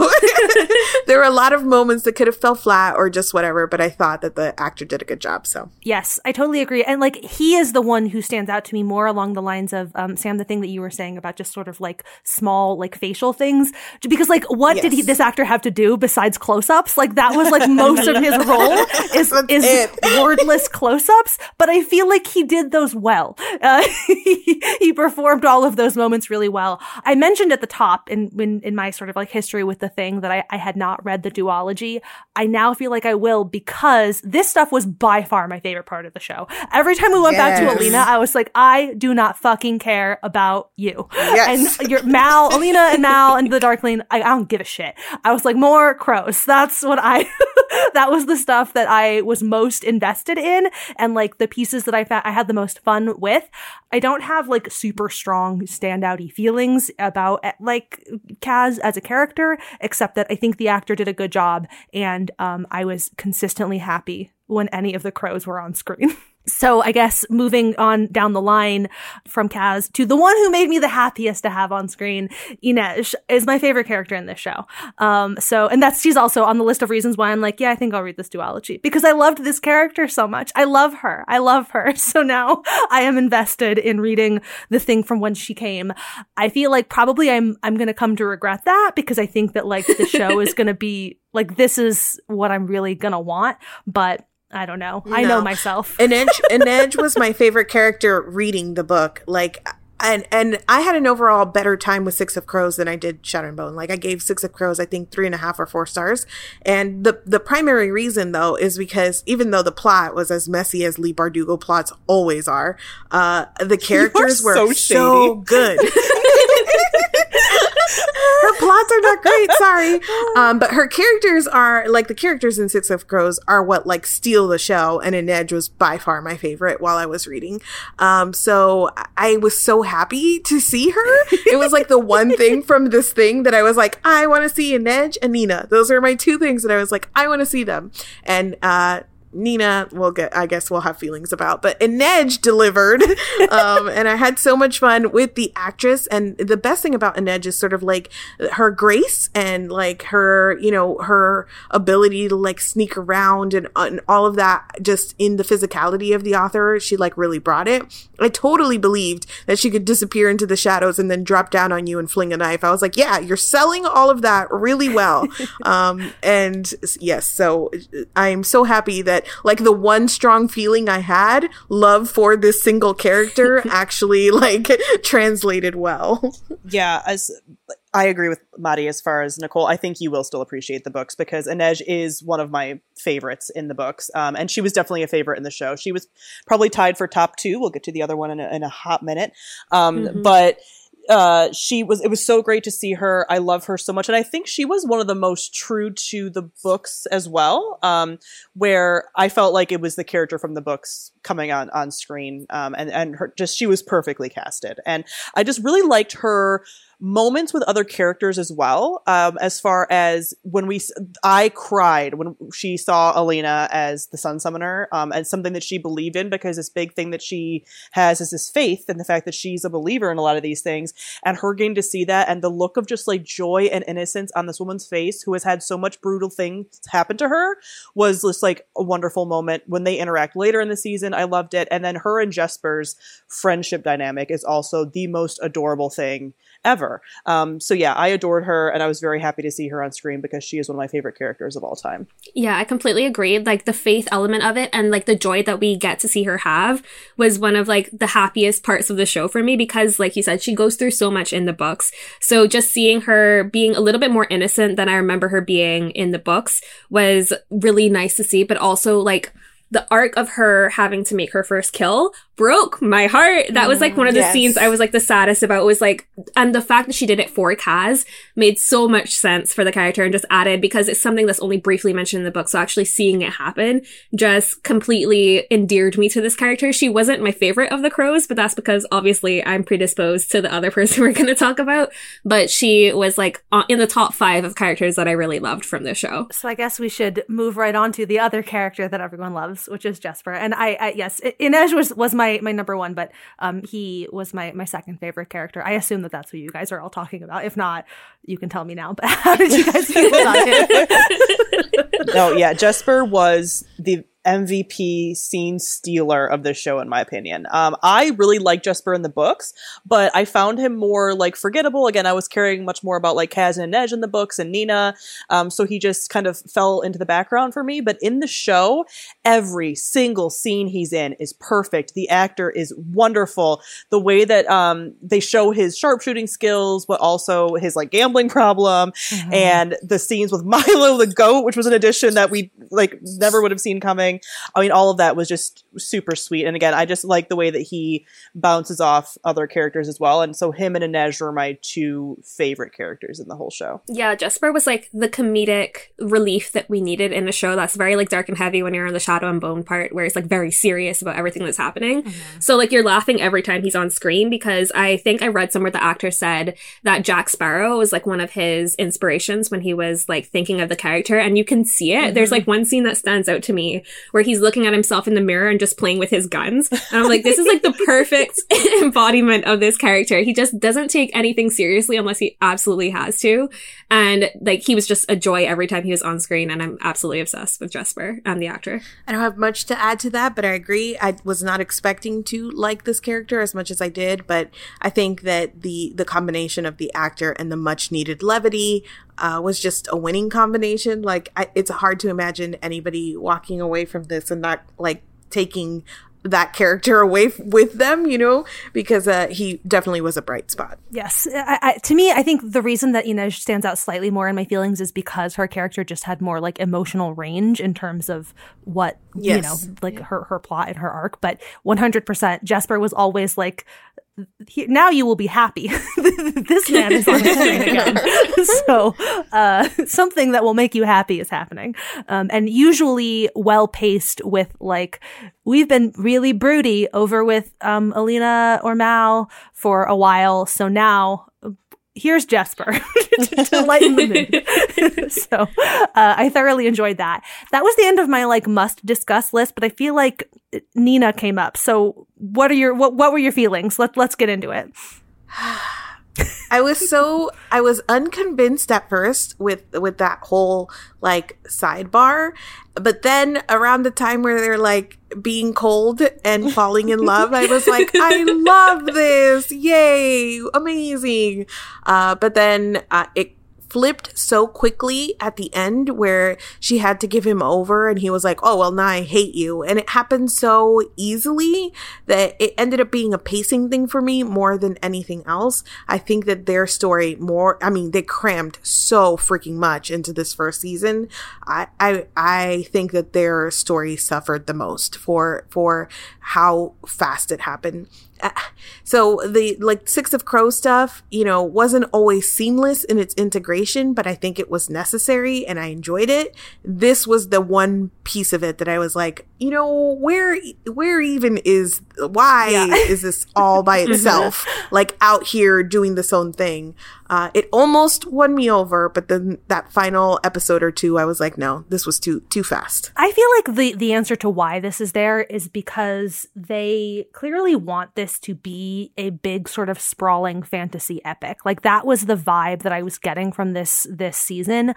there were a lot of moments that could have fell flat or just whatever, but I thought that the actor did a good job. So yes, I totally agree. And like, he is the one who stands out to me more along the lines of, um, Sam, the thing that you were saying about just sort of like small like facial things, because like what yes. did he, this actor have to do besides close-ups? Like that was like most of his role is is wordless close-ups, but I feel like he did those well. Uh, he, he performed all of those moments really well. I mentioned at the top in in, in my sort of like history with the thing that I, I had not read the duology. I now feel like I will, because this stuff was by far my favorite part of the show. Every time we went yes. back to Alina, I was like, I do not fucking care about you. Yes. And your Mal, Alina and Mal and the Darkling, I, I don't give a shit. I was like, more crows. That's what I, that was the stuff that I was most invested in, and like the pieces that I found I had the most fun with. I don't have like super strong standout-y feelings about like Kaz as a character, except that I think the actor did a good job, and um, I was consistently happy when any of the crows were on screen. So I guess moving on down the line from Kaz to the one who made me the happiest to have on screen, Inej is my favorite character in this show. Um, so, and that's, she's also on the list of reasons why I'm like, yeah, I think I'll read this duology, because I loved this character so much. I love her. I love her. So now I am invested in reading the thing from when she came. I feel like probably I'm, I'm going to come to regret that, because I think that like the show is going to be like, this is what I'm really going to want. But I don't know. I no. know myself. Inej, Inej was my favorite character reading the book. Like, and and I had an overall better time with Six of Crows than I did Shadow and Bone. Like, I gave Six of Crows, I think, three and a half or four stars. And the the primary reason, though, is because even though the plot was as messy as Leigh Bardugo plots always are, uh, the characters were so, so good. Her plots are not great, sorry. Um, but her characters are, like, the characters in Six of Crows are what, like, steal the show. And Inej was by far my favorite while I was reading. Um, so I was so happy to see her. It was, like, the one thing from this thing that I was like, I want to see Inej and Nina. Those are my two things that I was like, I want to see them. And, uh, Nina, we'll get, I guess we'll have feelings about, but Inej delivered. um, and I had so much fun with the actress. And the best thing about Inej is sort of like her grace and like her, you know, her ability to like sneak around and, and all of that, just in the physicality of the author. She like really brought it. I totally believed that she could disappear into the shadows and then drop down on you and fling a knife. I was like, yeah, you're selling all of that really well. um, and yes, so I'm so happy that like the one strong feeling I had, love for this single character, actually like translated well. Yeah, as I agree with Maddie as far as Nicole. I think you will still appreciate the books, because Inej is one of my favorites in the books. Um, and she was definitely a favorite in the show. She was probably tied for top two. We'll get to the other one in a, in a hot minute. Um, mm-hmm. But Uh, she was, it was so great to see her. I love her so much. And I think she was one of the most true to the books as well. Um, where I felt like it was the character from the books coming on, on screen. Um, and, and her just, she was perfectly casted. And I just really liked her moments with other characters as well. Um, as far as when we, I cried when she saw Alina as the Sun Summoner, um, and something that she believed in, because this big thing that she has is this faith and the fact that she's a believer in a lot of these things, and her getting to see that and the look of just like joy and innocence on this woman's face who has had so much brutal things happen to her was just like a wonderful moment. When they interact later in the season, I loved it. And then her and Jesper's friendship dynamic is also the most adorable thing ever. Um, so yeah, I adored her, and I was very happy to see her on screen, because she is one of my favorite characters of all time. Yeah, I completely agree. Like the faith element of it and like the joy that we get to see her have was one of like the happiest parts of the show for me, because like you said, she goes through so much in the books. So just seeing her being a little bit more innocent than I remember her being in the books was really nice to see, but also like the arc of her having to make her first kill broke my heart. That was like one of the yes. scenes I was like the saddest about. It was like, and the fact that she did it for Kaz made so much sense for the character, and just added, because it's something that's only briefly mentioned in the book. So actually seeing it happen just completely endeared me to this character. She wasn't my favorite of the crows, but that's because obviously I'm predisposed to the other person we're going to talk about. But she was like in the top five of characters that I really loved from this show. So I guess we should move right on to the other character that everyone loves, which is Jesper. And I, I yes, Inej was, was my, my number one, but um, he was my, my second favorite character. I assume that that's who you guys are all talking about. If not, you can tell me now. But how did you guys feel about him? No, yeah, Jesper was the M V P scene stealer of this show, in my opinion. Um, I really like Jesper in the books, but I found him more like forgettable. Again, I was caring much more about like Kaz and Inej in the books and Nina. Um, so he just kind of fell into the background for me. But in the show, every single scene he's in is perfect. The actor is wonderful. The way that um, they show his sharpshooting skills, but also his like gambling problem, mm-hmm. and the scenes with Milo the goat, which was an addition that we like never would have seen coming. I mean, all of that was just super sweet. And again, I just like the way that he bounces off other characters as well. And so him and Inej were my two favorite characters in the whole show. Yeah, Jesper was like the comedic relief that we needed in a show that's very like dark and heavy when you're in the Shadow and Bone part, where it's like very serious about everything that's happening. Mm-hmm. So like you're laughing every time he's on screen, because I think I read somewhere the actor said that Jack Sparrow was like one of his inspirations when he was like thinking of the character, and you can see it. Mm-hmm. There's like one scene that stands out to me where he's looking at himself in the mirror and just playing with his guns. And I'm like, this is like the perfect embodiment of this character. He just doesn't take anything seriously unless he absolutely has to. And like, he was just a joy every time he was on screen. And I'm absolutely obsessed with Jesper and the actor. I don't have much to add to that, but I agree. I was not expecting to like this character as much as I did, but I think that the, the combination of the actor and the much needed levity Uh, was just a winning combination. Like, I, it's hard to imagine anybody walking away from this and not like taking that character away f- with them, you know, because uh, he definitely was a bright spot. Yes. I, I, to me, I think the reason that Inej stands out slightly more in my feelings is because her character just had more like emotional range in terms of what, yes. you know, like yeah. her, her plot and her arc. But one hundred percent Jesper was always like, He, now you will be happy. This man is on the screen again. So uh, something that will make you happy is happening. Um, and usually well-paced with like, we've been really broody over with um, Alina or Mal for a while. So now here's Jesper to, to lighten the mood. So uh, I thoroughly enjoyed that. That was the end of my like must discuss list, but I feel like Nina came up. So what are your what what were your feelings? Let let's get into it. I was so I was unconvinced at first with with that whole like sidebar, but then around the time where they're like being cold and falling in love, I was like, I love this, yay, amazing. Uh, but then uh, it flipped so quickly at the end where she had to give him over and he was like, oh, well, now I hate you. And it happened so easily that it ended up being a pacing thing for me more than anything else. I think that their story more, I mean, they crammed so freaking much into this first season. I, I, I think that their story suffered the most for, for how fast it happened. Uh, so the like Six of Crows stuff, you know, wasn't always seamless in its integration, but I think it was necessary and I enjoyed it. This was the one piece of it that I was like, you know, where where even is why yeah. is this all by itself, like out here doing this own thing? Uh, it almost won me over, but then that final episode or two, I was like, no, this was too too fast. I feel like the the answer to why this is there is because they clearly want this to be a big sort of sprawling fantasy epic. Like that was the vibe that I was getting from this this season.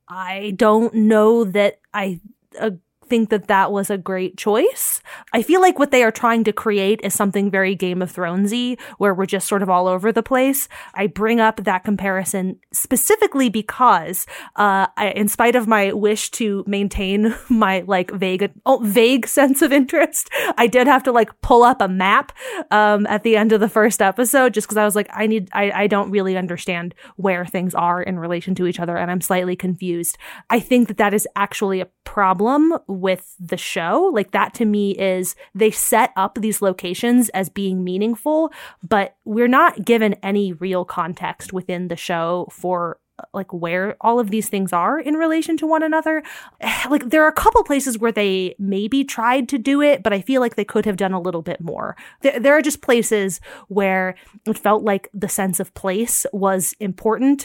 I don't know that I uh, think that that was a great choice. I feel like what they are trying to create is something very Game of Thronesy, where we're just sort of all over the place. I bring up that comparison specifically because, uh, I, in spite of my wish to maintain my like vague, oh, vague sense of interest, I did have to like pull up a map um, at the end of the first episode, just because I was like, I need, I, I don't really understand where things are in relation to each other, and I'm slightly confused. I think that that is actually a problem with the show. Like that to me is they set up these locations as being meaningful, but we're not given any real context within the show for like where all of these things are in relation to one another. Like there are a couple places where they maybe tried to do it, but I feel like they could have done a little bit more. There, there are just places where it felt like the sense of place was important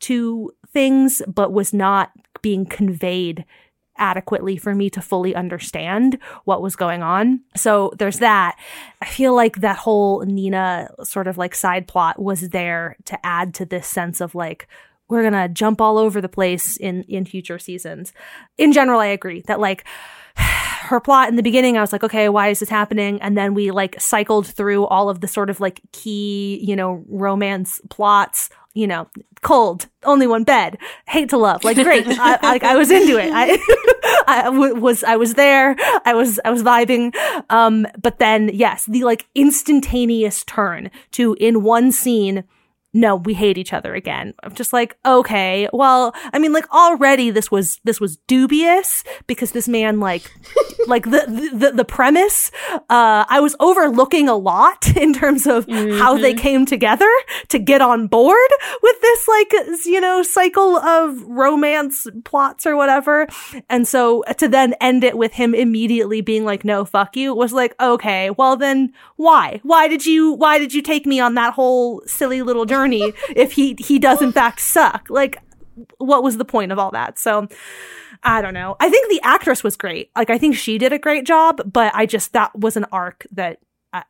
to things, but was not being conveyed adequately for me to fully understand what was going on. So there's that. I feel like that whole Nina sort of like side plot was there to add to this sense of like, we're going to jump all over the place in, in future seasons. In general, I agree that like her plot in the beginning, I was like, okay, why is this happening? And then we like cycled through all of the sort of like key, you know, romance plots, you know, cold, only one bed, hate to love, like great. I, I, I was into it. I, I w- was, I was there. I was, I was vibing. Um, but then yes, the like instantaneous turn to in one scene, no, we hate each other again. I'm just like, okay, well, I mean, like already this was, this was dubious because this man, like, like the, the, the premise, uh, I was overlooking a lot in terms of mm-hmm. how they came together to get on board with this, like, you know, cycle of romance plots or whatever. And so to then end it with him immediately being like, no, fuck you, was like, okay, well then why? Why did you, why did you take me on that whole silly little journey? if he he does in fact suck? Like, what was the point of all that? So I don't know. I think the actress was great. Like, I think she did a great job, but I just, that was an arc that I,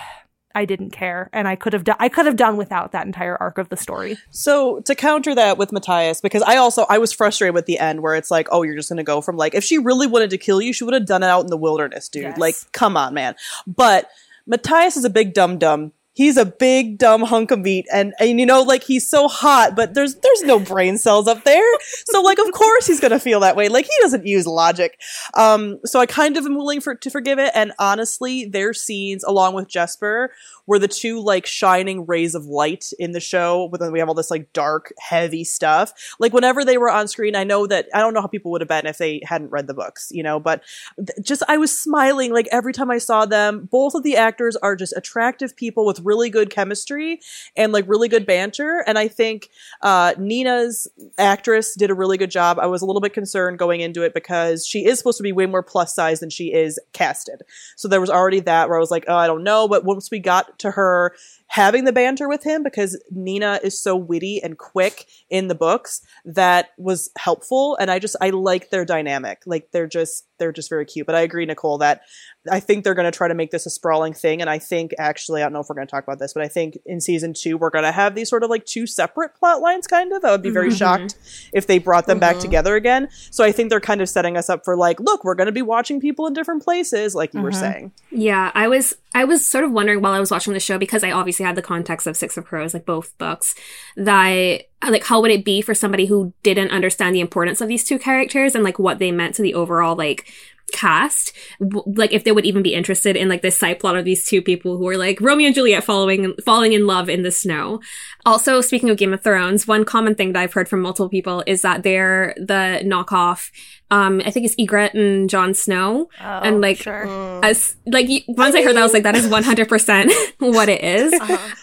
I didn't care, and I could have done I could have done without that entire arc of the story. So to counter that with Matthias, because I also I was frustrated with the end where it's like, oh, you're just gonna go from like, if she really wanted to kill you, she would have done it out in the wilderness, dude. Yes. Like, come on, man. But Matthias is a big dum dum. He's a big dumb hunk of meat, and and you know, like, he's so hot, but there's there's no brain cells up there, so like of course he's gonna feel that way. Like, he doesn't use logic. Um, so I kind of am willing for to forgive it. And honestly, their scenes along with Jesper were the two like shining rays of light in the show. But then we have all this like dark, heavy stuff. Like, whenever they were on screen, I know that I don't know how people would have been if they hadn't read the books, you know. But th- just I was smiling like every time I saw them. Both of the actors are just attractive people with really good chemistry and like really good banter. And I think uh, Nina's actress did a really good job. I was a little bit concerned going into it because she is supposed to be way more plus size than she is casted. So there was already that where I was like, oh, I don't know. But once we got to her having the banter with him, because Nina is so witty and quick in the books, that was helpful. And I just, I like their dynamic. Like, they're just, they're just very cute. But I agree, Nicole, that I think they're going to try to make this a sprawling thing. And I think actually, I don't know if we're going to talk about this, but I think in season two, we're going to have these sort of like two separate plot lines, kind of. I would be very mm-hmm. shocked if they brought them mm-hmm. back together again. So I think they're kind of setting us up for like, look, we're going to be watching people in different places, like you mm-hmm. were saying. Yeah, I was, I was sort of wondering while I was watching the show, because I obviously had the context of Six of Crows, like both books, that like, how would it be for somebody who didn't understand the importance of these two characters and like what they meant to the overall like cast, w- like if they would even be interested in like this side plot of these two people who are like Romeo and Juliet falling falling in love in the snow. Also, speaking of Game of Thrones, one common thing that I've heard from multiple people is that they're the knockoff. Um, I think it's Ygritte and Jon Snow, oh, and like sure. as like once I, I heard that, I was like, that is one hundred percent what it is. Uh-huh.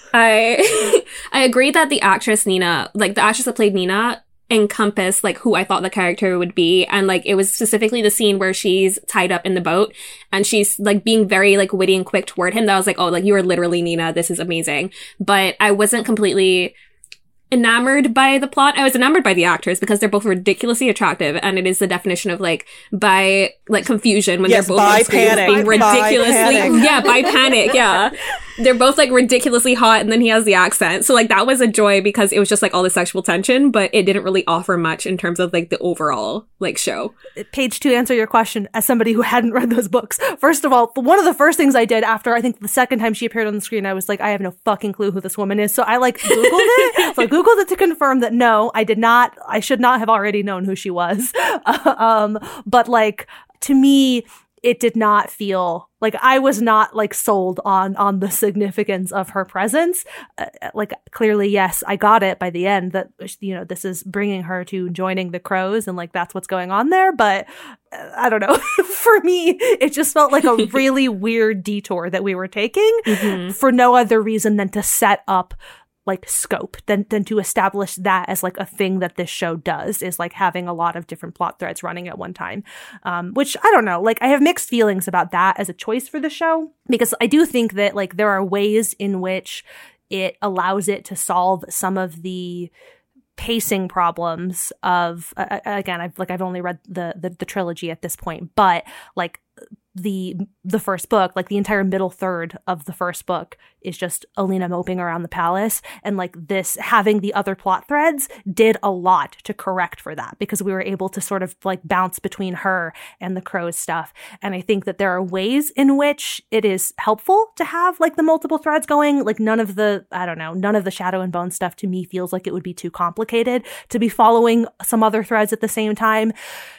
I I agree that the actress Nina, like the actress that played Nina, encompass like who I thought the character would be. And like it was specifically the scene where she's tied up in the boat and she's like being very like witty and quick toward him, that I was like, oh, like you are literally Nina, this is amazing. But I wasn't completely enamored by the plot. I was enamored by the actors because they're both ridiculously attractive, and it is the definition of like by like confusion when yes, they're both by on screen panic. being ridiculously By yeah by panic yeah they're both like ridiculously hot, and then he has the accent, so like that was a joy because it was just like all the sexual tension, but it didn't really offer much in terms of like the overall like show. Paige, to answer your question, as somebody who hadn't read those books, first of all, one of the first things I did after I think the second time she appeared on the screen, I was like, I have no fucking clue who this woman is, so I like Googled it. So I Googled it to confirm that no, I did not, I should not have already known who she was. um, but like, to me, it did not feel like I was not like sold on, on the significance of her presence. Uh, like clearly, yes, I got it by the end that, you know, this is bringing her to joining the Crows and like, that's what's going on there. But uh, I don't know. For me, it just felt like a really weird detour that we were taking mm-hmm. for no other reason than to set up like scope than, than to establish that as like a thing that this show does, is like having a lot of different plot threads running at one time. Um, which I don't know, like I have mixed feelings about that as a choice for the show, because I do think that like there are ways in which it allows it to solve some of the pacing problems of, uh, again, I've like, I've only read the, the, the trilogy at this point, but like the the first book, like the entire middle third of the first book is just Alina moping around the palace, and like this having the other plot threads did a lot to correct for that, because we were able to sort of like bounce between her and the Crows stuff. And I think that there are ways in which it is helpful to have like the multiple threads going. Like none of the I don't know none of the Shadow and Bone stuff to me feels like it would be too complicated to be following some other threads at the same time.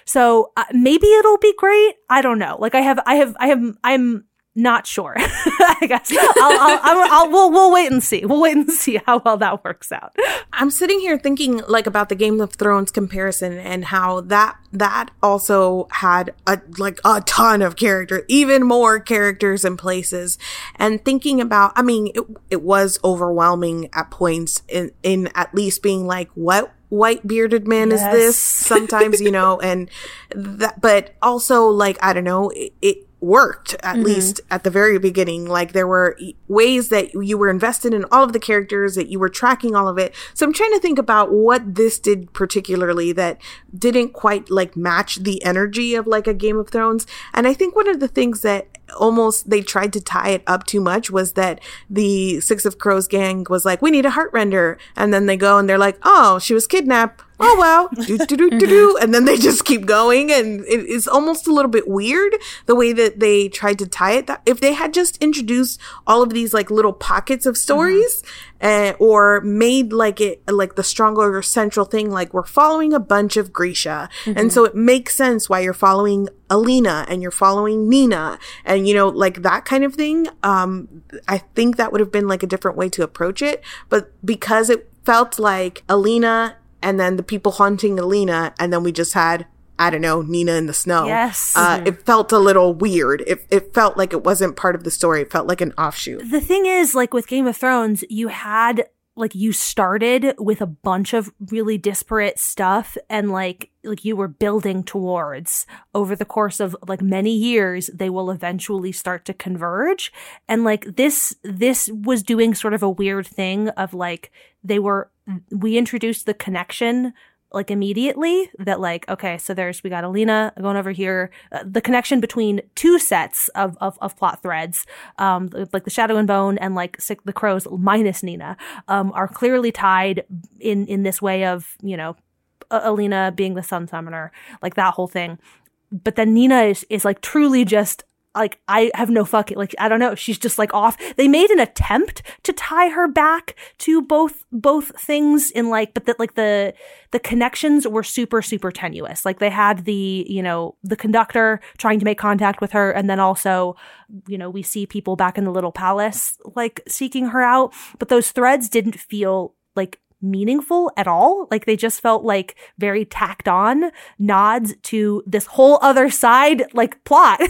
So uh, maybe it'll be great. I don't know. Like I have I have I have I'm not sure. I guess I'll, I'll, I'll, I'll we'll we'll wait and see. We'll wait and see how well that works out. I'm sitting here thinking like about the Game of Thrones comparison and how that that also had a like a ton of characters, even more characters and places, and thinking about. I mean, it it was overwhelming at points in in at least being like, what white bearded man yes. is this? Sometimes, you know, and that, but also like I don't know, it. it worked at mm-hmm. least at the very beginning. Like there were ways that you were invested in all of the characters, that you were tracking all of it. So I'm trying to think about what this did particularly that didn't quite like match the energy of like a Game of Thrones. And I think one of the things that almost they tried to tie it up too much was that the Six of Crows gang was like, we need a Heartrender, and then they go and they're like, oh, she was kidnapped. Oh, wow. do, do, do, do, do. And then they just keep going. And it is almost a little bit weird the way that they tried to tie it. That if they had just introduced all of these like little pockets of stories mm-hmm. uh, or made like it like the stronger central thing, like we're following a bunch of Grisha. Mm-hmm. And so it makes sense why you're following Alina and you're following Nina and, you know, like that kind of thing. Um, I think that would have been like a different way to approach it. But because it felt like Alina and then the people haunting Alina, and then we just had, I don't know, Nina in the snow. Yes. Uh, mm-hmm. It felt a little weird. It, it felt like it wasn't part of the story. It felt like an offshoot. The thing is, like with Game of Thrones, you had, like, you started with a bunch of really disparate stuff, and like, like you were building towards over the course of like many years, they will eventually start to converge. And like this, this was doing sort of a weird thing of like, they were, we introduced the connection like immediately that like, okay, so there's, we got Alina going over here, uh, the connection between two sets of, of, of plot threads, um, like the Shadow and Bone and like Sick the Crows minus Nina, um, are clearly tied in, in this way of, you know, Alina being the Sun Summoner, like that whole thing. But then Nina is, is like truly just like, I have no fucking, like, I don't know. She's just like off. They made an attempt to tie her back to both, both things in like, but that like the, the connections were super, super tenuous. Like they had the, you know, the conductor trying to make contact with her. And then also, you know, we see people back in the little palace, like seeking her out, but those threads didn't feel like meaningful at all. Like they just felt like very tacked on nods to this whole other side, like plot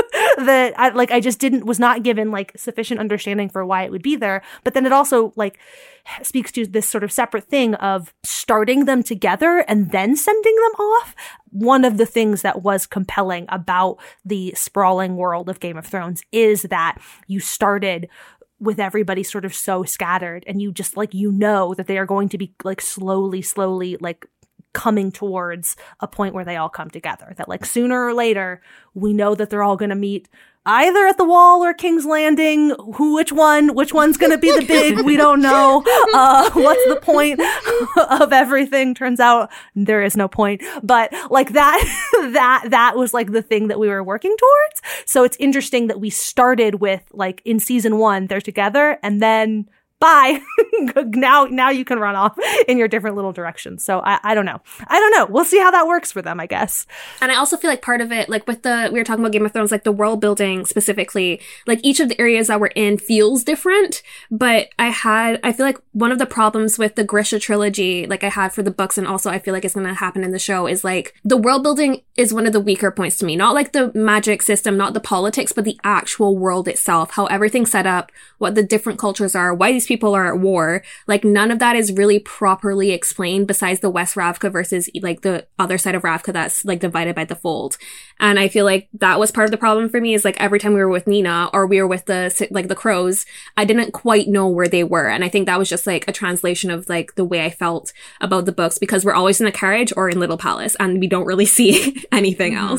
that I like, I just didn't, was not given like sufficient understanding for why it would be there. But then it also like speaks to this sort of separate thing of starting them together and then sending them off. One of the things that was compelling about the sprawling world of Game of Thrones is that you started with everybody sort of so scattered, and you just like, you know that they are going to be like slowly, slowly like coming towards a point where they all come together. That like sooner or later, we know that they're all going to meet either at the Wall or King's Landing. Who, which one, which one's going to be the big, we don't know. Uh, what's the point of everything? Turns out there is no point. But like that, that, that was like the thing that we were working towards. So it's interesting that we started with like in season one, they're together, and then bye. now, now you can run off in your different little directions. So I, I don't know. I don't know. We'll see how that works for them, I guess. And I also feel like part of it, like with the, we were talking about Game of Thrones, like the world building specifically, like each of the areas that we're in feels different. But I had, I feel like one of the problems with the Grisha trilogy, like I had for the books, and also I feel like it's going to happen in the show, is like the world building is one of the weaker points to me. Not like the magic system, not the politics, but the actual world itself, how everything's set up, what the different cultures are, why these people are at war. Like none of that is really properly explained besides the West Ravka versus like the other side of Ravka that's like divided by the Fold. And I feel like that was part of the problem for me, is like every time we were with Nina or we were with the like the Crows, I didn't quite know where they were. And I think that was just like a translation of like the way I felt about the books, because we're always in a carriage or in Little Palace and we don't really see anything mm-hmm. else.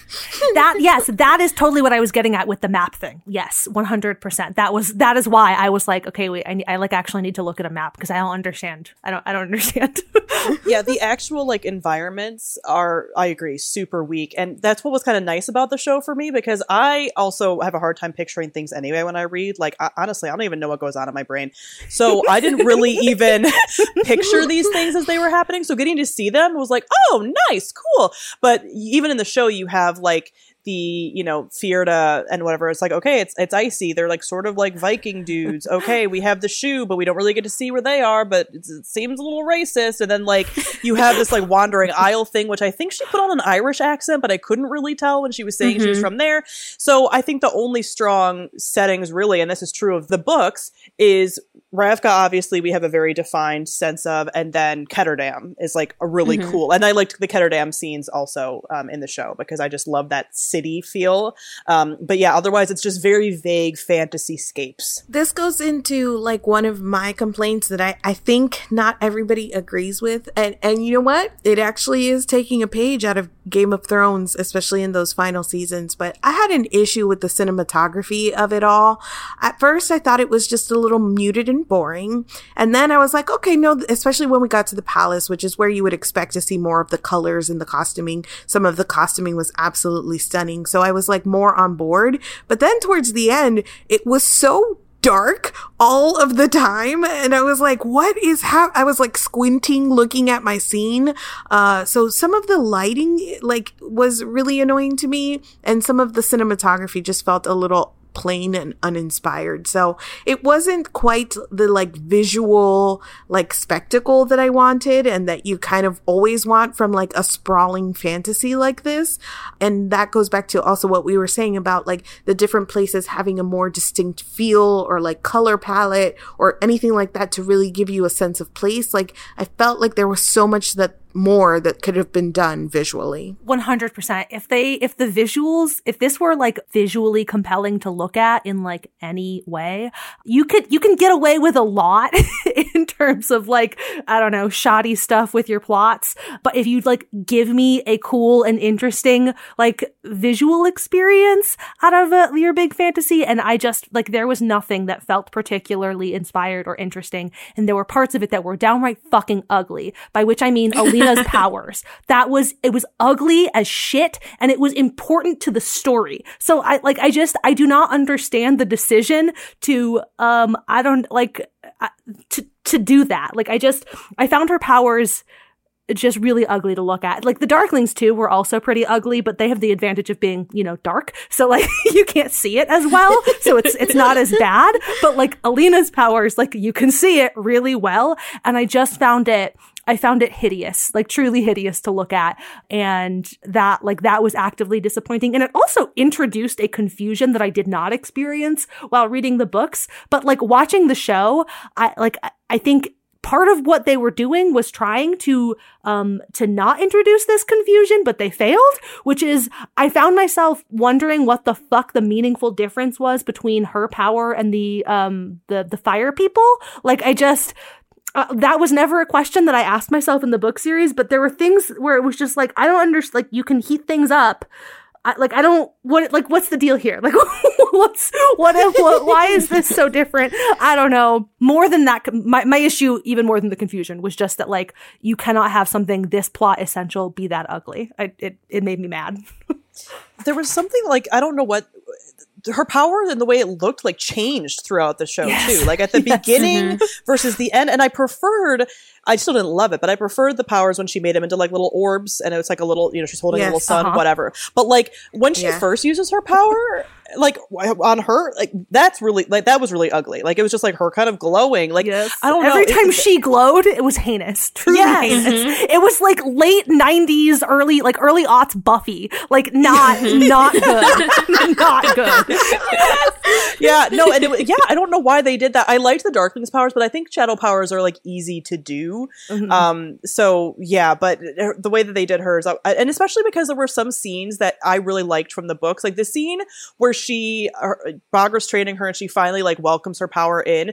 That, yes, that is totally what I was getting at with the map thing. Yes, one hundred percent. That was, that is why I was like, okay, wait, I, I like actually need to look at a map because I don't understand. I don't, I don't understand. Yeah, the actual like environments are, I agree, super weak. And that's what was kind of nice about the show for me, because I also have a hard time picturing things anyway when I read. Like, I, honestly, I don't even know what goes on in my brain. So I didn't really even picture these things as they were happening. So getting to see them was like, oh, nice, cool. But even in the show, you have like the, you know, Fjerda and whatever. It's like, okay, it's it's icy. They're like sort of like Viking dudes. Okay, we have the shoe, but we don't really get to see where they are, but it's, it seems a little racist. And then like you have this like wandering isle thing, which I think she put on an Irish accent, but I couldn't really tell when she was saying mm-hmm. she was from there. So I think the only strong settings really, and this is true of the books, is Ravka, obviously we have a very defined sense of, and then Ketterdam is like a really mm-hmm. cool, and I liked the Ketterdam scenes also um, in the show because I just love that city feel. Um, but yeah, otherwise it's just very vague fantasy scapes. This goes into like one of my complaints that I, I think not everybody agrees with. And, and you know what? It actually is taking a page out of Game of Thrones, especially in those final seasons. But I had an issue with the cinematography of it all. At first, I thought it was just a little muted and boring. And then I was like, okay, no, especially when we got to the palace, which is where you would expect to see more of the colors and the costuming. Some of the costuming was absolutely stunning. So I was like more on board. But then towards the end, it was so dark all of the time. And I was like, what is hap-? I was like squinting, looking at my scene. Uh, so some of the lighting like was really annoying to me. And some of the cinematography just felt a little plain and uninspired. So it wasn't quite the like visual like spectacle that I wanted and that you kind of always want from like a sprawling fantasy like this. And that goes back to also what we were saying about like the different places having a more distinct feel or like color palette or anything like that to really give you a sense of place. Like I felt like there was so much that more that could have been done visually. one hundred percent. If they, if the visuals, if this were like visually compelling to look at in like any way, you could, you can get away with a lot in terms of like, I don't know, shoddy stuff with your plots. But if you like give me a cool and interesting like visual experience out of uh, your big fantasy, and I just like, there was nothing that felt particularly inspired or interesting. And there were parts of it that were downright fucking ugly, by which I mean Alina's powers. That was, it was ugly as shit, and it was important to the story. So I, like, I just, I do not understand the decision to, um, I don't, like, uh, to, to do that. Like, I just, I found her powers just really ugly to look at. Like the Darklings too were also pretty ugly, but they have the advantage of being, you know, dark. So like you can't see it as well. So it's it's not as bad. But like Alina's powers, like you can see it really well. And I just found it I found it hideous, like truly hideous to look at. And that, like, that was actively disappointing. And it also introduced a confusion that I did not experience while reading the books. But like watching the show, I like, I think part of what they were doing was trying to, um, to not introduce this confusion, but they failed, which is, I found myself wondering what the fuck the meaningful difference was between her power and the, um, the, the fire people. Like, I just, Uh, that was never a question that I asked myself in the book series, but there were things where it was just like, I don't understand, like, you can heat things up. I, like, I don't, what, like, what's the deal here? Like, what's, what, what, why is this so different? I don't know. More than that, my, my issue, even more than the confusion, was just that, like, you cannot have something this plot essential be that ugly. I, it, it made me mad. There was something, like, I don't know what, her power and the way it looked like changed throughout the show yes. too. Like at the yes. beginning mm-hmm. versus the end. And I preferred, I still didn't love it, but I preferred the powers when she made them into like little orbs and it was like a little, you know, she's holding yes, a little sun, uh-huh. whatever. But like when she yeah. first uses her power, like on her, like that's really, like that was really ugly. Like it was just like her kind of glowing. Like, yes. I don't Every know. time it, she glowed, it was heinous. Truly yes. heinous. Mm-hmm. It was like late nineties, early, like early aughts Buffy. Like not, not good. Not good. Yes. Yeah, no, and it, yeah, I don't know why they did that. I liked the Darkling's powers, but I think shadow powers are like easy to do. Mm-hmm. Um, so yeah, but the way that they did hers, and especially because there were some scenes that I really liked from the books, like the scene where she, Bagra's training her and she finally like welcomes her power in.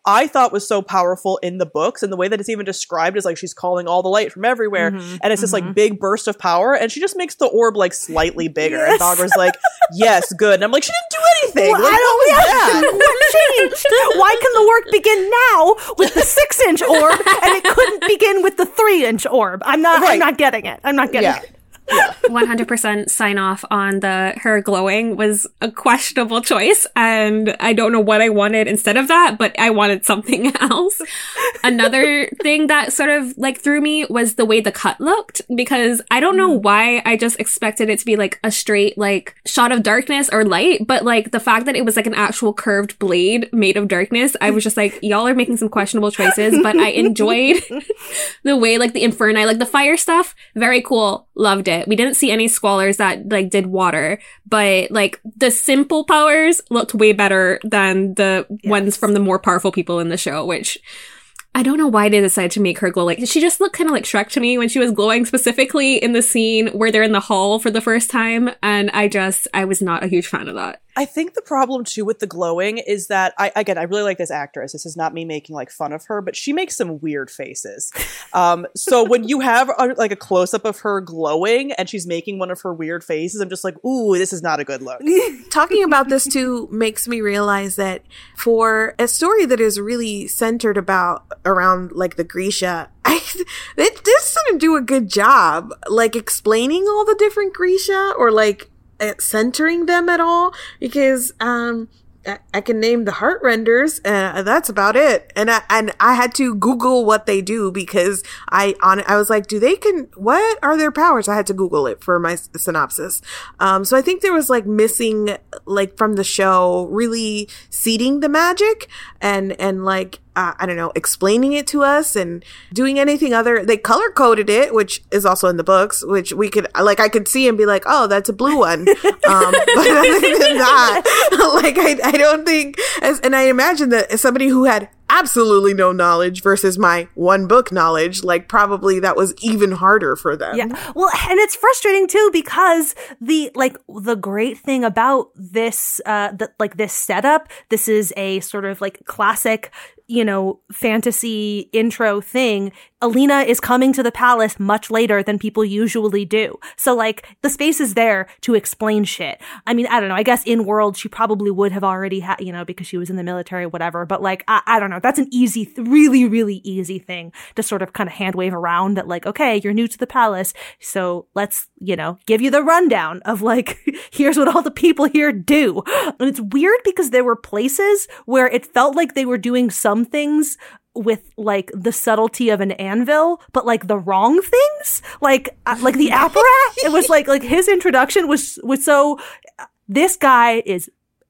I thought was so powerful in the books, and the way that it's even described is like she's calling all the light from everywhere, mm-hmm, and it's this mm-hmm. like big burst of power, and she just makes the orb like slightly bigger. Yes. And Dogger's like, yes, good. And I'm like, she didn't do anything. Well, like, I don't what was that? What changed? Why can the work begin now with the six inch orb, and it couldn't begin with the three inch orb? I'm not. Right. I'm not getting it. I'm not getting yeah. it. Yeah. one hundred percent sign off on the her glowing was a questionable choice, and I don't know what I wanted instead of that, but I wanted something else. Another thing that sort of like threw me was the way the cut looked, because I don't know why I just expected it to be like a straight like shot of darkness or light, but like the fact that it was like an actual curved blade made of darkness, I was just like, y'all are making some questionable choices, but I enjoyed the way like the Inferni, like the fire stuff, very cool, loved it. We didn't see any squallers that like did water, but like the simple powers looked way better than the yes. ones from the more powerful people in the show, which I don't know why they decided to make her glow. Like, she just looked kind of like Shrek to me when she was glowing, specifically in the scene where they're in the hall for the first time. And I just, I was not a huge fan of that. I think the problem too with the glowing is that I, again, I really like this actress. This is not me making like fun of her, but she makes some weird faces. Um, so when you have a, like a close up of her glowing and she's making one of her weird faces, I'm just like, ooh, this is not a good look. Talking about this too makes me realize that for a story that is really centered about around like the Grisha, I, it this didn't do a good job like explaining all the different Grisha or like centering them at all, because um I, I can name the Heartrenders, and uh, that's about it. And I and I had to Google what they do, because I on I was like, do they can what are their powers? I had to Google it for my s- synopsis. Um, so I think there was like missing like from the show really seeding the magic and and like. Uh, I don't know, explaining it to us and doing anything other. They color coded it, which is also in the books, which we could, like, I could see and be like, oh, that's a blue one. Um, but other than that, like, I, I don't think, as, and I imagine that as somebody who had absolutely no knowledge versus my one book knowledge, like probably that was even harder for them. Yeah. Well, and it's frustrating too, because the, like, the great thing about this, uh, the, like this setup, this is a sort of like classic, you know, fantasy intro thing. Alina is coming to the palace much later than people usually do. So, like, the space is there to explain shit. I mean, I don't know. I guess in world, she probably would have already had, you know, because she was in the military, whatever. But, like, I, I don't know. That's an easy, really, really easy thing to sort of kind of hand wave around that, like, okay, you're new to the palace. So let's, you know, give you the rundown of, like, here's what all the people here do. And it's weird because there were places where it felt like they were doing some things with like the subtlety of an anvil, but like the wrong things, like uh, like the apparat. It was like like his introduction was was so. Uh, this guy is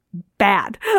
bad. Uh,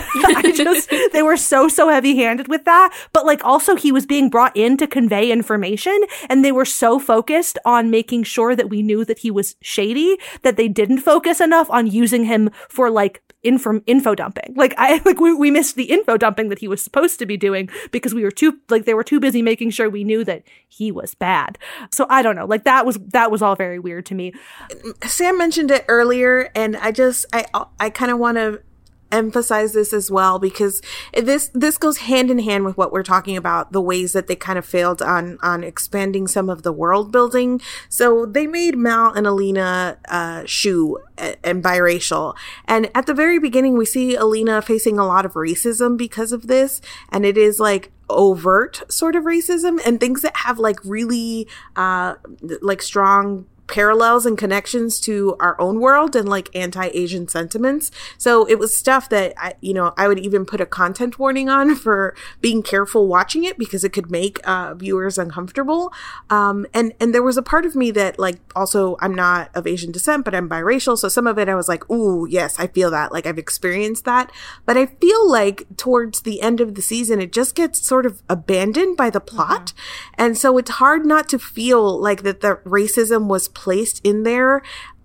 I just they were so so heavy handed with that, but like also he was being brought in to convey information, and they were so focused on making sure that we knew that he was shady that they didn't focus enough on using him for like. Info, info dumping. Like, I, like, we, we missed the info dumping that he was supposed to be doing because we were too, like, they were too busy making sure we knew that he was bad. So I don't know. Like, that was, that was all very weird to me. Sam mentioned it earlier, and I just, I, I kind of want to emphasize this as well, because this this goes hand in hand with what we're talking about, the ways that they kind of failed on on expanding some of the world building. So they made Mal and Alina uh Shu and biracial, and at the very beginning we see Alina facing a lot of racism because of this, and it is like overt sort of racism and things that have like really uh like strong parallels and connections to our own world and like anti-Asian sentiments. So it was stuff that I, you know, I would even put a content warning on for being careful watching it, because it could make uh, viewers uncomfortable. Um, and, and there was a part of me that like, also I'm not of Asian descent, but I'm biracial. So some of it I was like, ooh, yes, I feel that. Like I've experienced that. But I feel like towards the end of the season, it just gets sort of abandoned by the plot. Mm-hmm. And so it's hard not to feel like that the racism was placed in there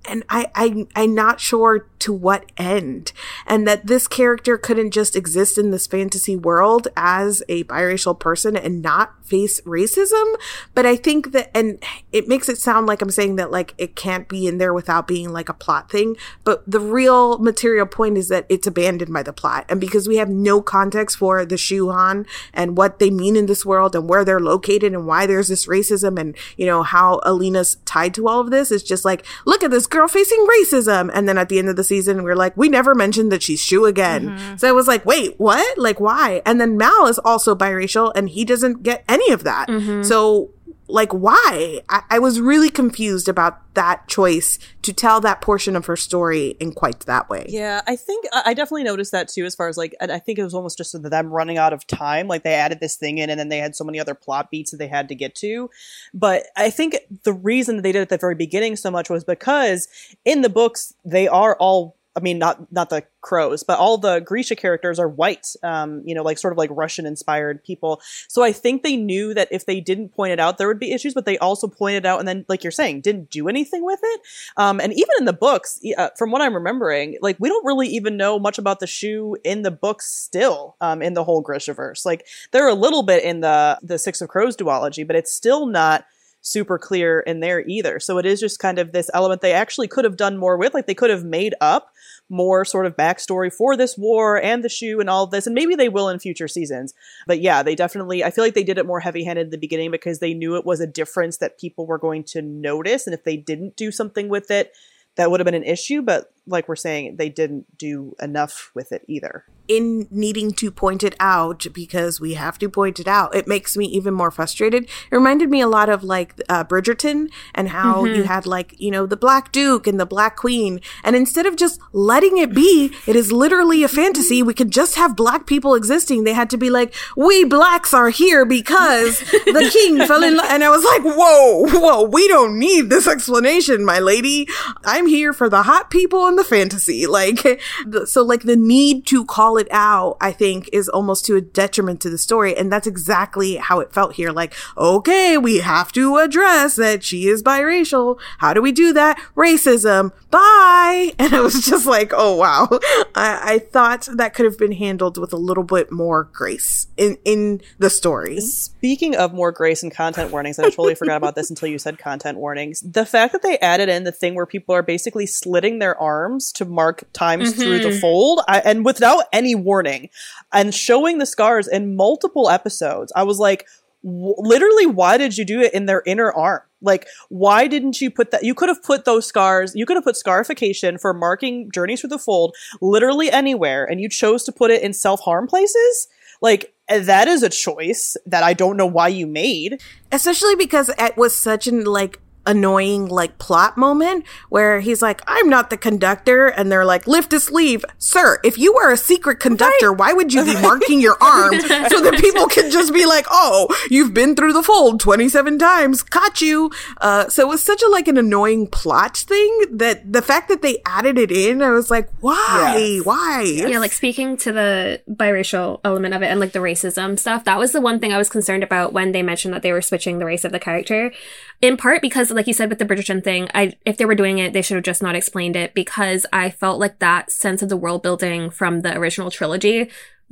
and I, I, I'm not sure to what end, and that this character couldn't just exist in this fantasy world as a biracial person and not face racism. But I think that, and it makes it sound like I'm saying that like it can't be in there without being like a plot thing. But the real material point is that it's abandoned by the plot. And because we have no context for the Shu-Han and what they mean in this world and where they're located and why there's this racism and, you know, how Alina's tied to all of this, it's just like, look at this girl facing racism. And then at the end of the season, we're like, we never mentioned that she's Shu again. Mm-hmm. So I was like, wait, what? Like, why? And then Mal is also biracial and he doesn't get any of that. Mm-hmm. So like, why? I-, I was really confused about that choice to tell that portion of her story in quite that way. Yeah, I think I definitely noticed that too, as far as like, and I think it was almost just them running out of time. Like they added this thing in and then they had so many other plot beats that they had to get to. But I think the reason that they did it at the very beginning so much was because in the books, they are all, I mean, not not the crows, but all the Grisha characters are white, um, you know, like sort of like Russian-inspired people. So I think they knew that if they didn't point it out, there would be issues, but they also pointed out and then, like you're saying, didn't do anything with it. Um, and even in the books, uh, from what I'm remembering, like we don't really even know much about the Shu in the books still, um, in the whole Grishaverse. Like they're a little bit in the, the Six of Crows duology, but it's still not super clear in there either. So it is just kind of this element they actually could have done more with. Like they could have made up more sort of backstory for this war and the Shu and all of this. And maybe they will in future seasons. But yeah, they definitely, I feel like they did it more heavy-handed at the beginning because they knew it was a difference that people were going to notice. And if they didn't do something with it, that would have been an issue. But like we're saying, they didn't do enough with it either. In needing to point it out, because we have to point it out, it makes me even more frustrated. It reminded me a lot of like uh, Bridgerton and how mm-hmm. you had like, you know, the Black Duke and the Black Queen. And instead of just letting it be, it is literally a fantasy. We could just have black people existing. They had to be like, we blacks are here because the king fell in love. And I was like, whoa, whoa, we don't need this explanation, my lady. I'm here for the hot people and the fantasy. Like, so like the need to call it out, I think, is almost to a detriment to the story. And that's exactly how it felt here. Like, okay, we have to address that she is biracial. How do we do that? Racism. Bye. And I was just like, oh, wow. I, I thought that could have been handled with a little bit more grace in, in the story. Speaking of more grace and content warnings, I totally forgot about this until you said content warnings. The fact that they added in the thing where people are basically slitting their arms to mark times mm-hmm. through the fold, I, and without any warning, and showing the scars in multiple episodes, I was like, w- literally, why did you do it in their inner arm? Like, why didn't you put that? You could have put those scars, you could have put scarification for marking journeys through the fold literally anywhere, and you chose to put it in self-harm places? Like, that is a choice that I don't know why you made. Especially because it was such an, like, annoying like plot moment where he's like, I'm not the conductor, and they're like, lift a sleeve. Sir, if you were a secret conductor, right. why would you be marking your arm so that people can just be like, oh, you've been through the fold twenty-seven times, caught you. Uh, so it was such a like an annoying plot thing that the fact that they added it in, I was like, why? Yes. Why? Yeah, like speaking to the biracial element of it and like the racism stuff, that was the one thing I was concerned about when they mentioned that they were switching the race of the character. In part because, like you said, with the Bridgerton thing, I if they were doing it, they should have just not explained it, because I felt like that sense of the world building from the original trilogy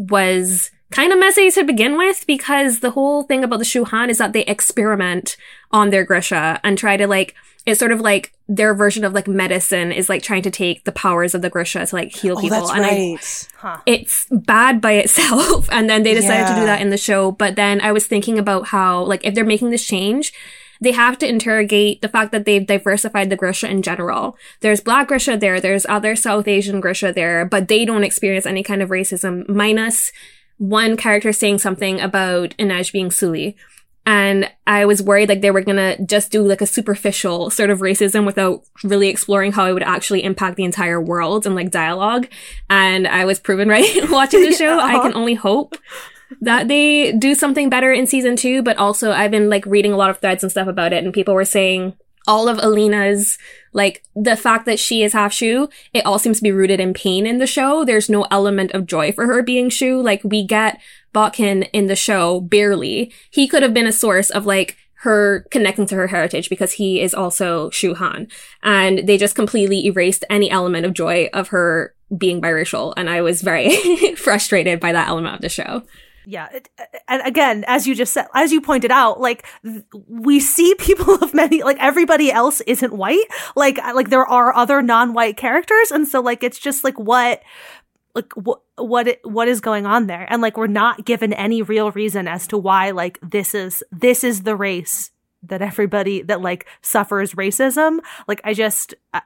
was kind of messy to begin with, because the whole thing about the Shu-Han is that they experiment on their Grisha and try to like, it's sort of like their version of like medicine is like trying to take the powers of the Grisha to like heal oh, people. That's and right. I, huh. It's bad by itself. And then they decided yeah. to do that in the show. But then I was thinking about how, like, if they're making this change, they have to interrogate the fact that they've diversified the Grisha in general. There's Black Grisha there, there's other South Asian Grisha there, but they don't experience any kind of racism, minus one character saying something about Inej being Suli. And I was worried like they were gonna just do like a superficial sort of racism without really exploring how it would actually impact the entire world and like dialogue. And I was proven right watching the show. uh-huh. I can only hope that they do something better in season two, but also I've been like reading a lot of threads and stuff about it, and people were saying all of Alina's, like, the fact that she is half Shu, it all seems to be rooted in pain in the show. There's no element of joy for her being Shu. Like, we get Botkin in the show barely. He could have been a source of like her connecting to her heritage because he is also Shu Han. And they just completely erased any element of joy of her being biracial. And I was very frustrated by that element of the show. Yeah. It, and again, as you just said, as you pointed out, like th- we see people of many, like everybody else isn't white. Like, like there are other non-white characters. And so like, it's just like what, like what, what, it, what is going on there? And like, we're not given any real reason as to why, like, this is, this is the race that everybody that like suffers racism. Like, I just, uh,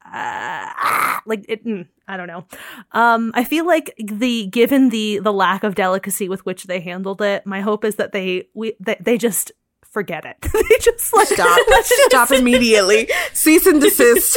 uh, like it, mm, I don't know. Um, I feel like the, given the, the lack of delicacy with which they handled it, my hope is that they, we, they, they just forget it. They just like, stop, stop immediately. Cease and desist.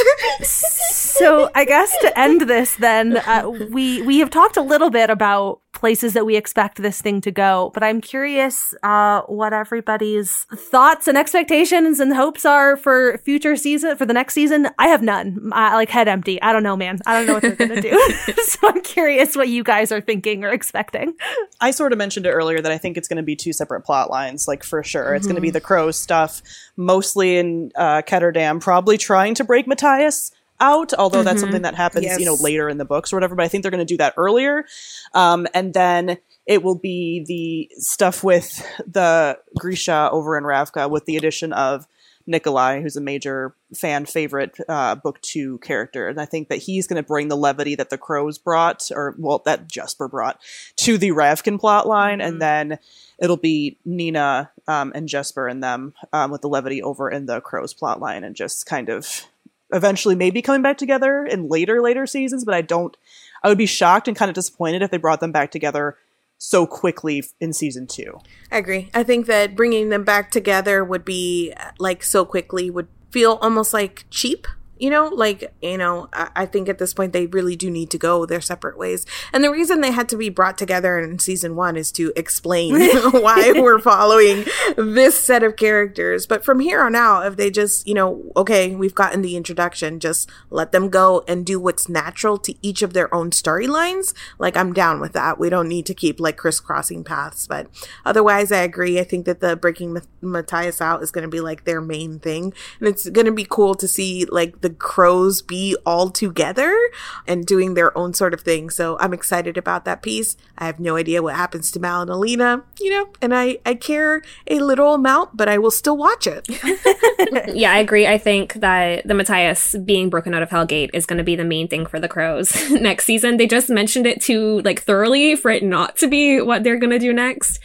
So I guess to end this then, uh, we, we have talked a little bit about places that we expect this thing to go, but I'm curious uh what everybody's thoughts and expectations and hopes are for future season, for the next season. I have none. I, like head empty. I don't know, man. I don't know what they're gonna do. So I'm curious what you guys are thinking or expecting. I sort of mentioned it earlier that I think it's going to be two separate plot lines, like for sure. Mm-hmm. It's going to be the Crows stuff, mostly in uh, Ketterdam, probably trying to break Matthias out, although that's mm-hmm. something that happens, yes. you know, later in the books or whatever, but I think they're going to do that earlier. Um, and then it will be the stuff with the Grisha over in Ravka with the addition of Nikolai, who's a major fan favorite uh, book two character. And I think that he's going to bring the levity that the Crows brought, or, well, that Jesper brought, to the Ravkan plot line. Mm-hmm. And then it'll be Nina um, and Jesper and them um, with the levity over in the Crows plot line, and just kind of eventually maybe coming back together in later, later seasons. But I don't, I would be shocked and kind of disappointed if they brought them back together so quickly in season two. I agree. I think that bringing them back together would be like so quickly would feel almost like cheap. You know, like, you know, I, I think at this point they really do need to go their separate ways. And the reason they had to be brought together in season one is to explain why we're following this set of characters. But from here on out, if they just, you know, okay, we've gotten the introduction, just let them go and do what's natural to each of their own storylines. Like, I'm down with that. We don't need to keep like crisscrossing paths. But otherwise, I agree. I think that the breaking M- Matthias out is going to be like their main thing. And it's going to be cool to see like the Crows be all together and doing their own sort of thing. So I'm excited about that piece. I have no idea what happens to Mal and Alina, you know, and I, I care a little amount, but I will still watch it. Yeah, I agree. I think that the Matthias being broken out of Hellgate is going to be the main thing for the Crows next season. They just mentioned it too, like, thoroughly for it not to be what they're going to do next.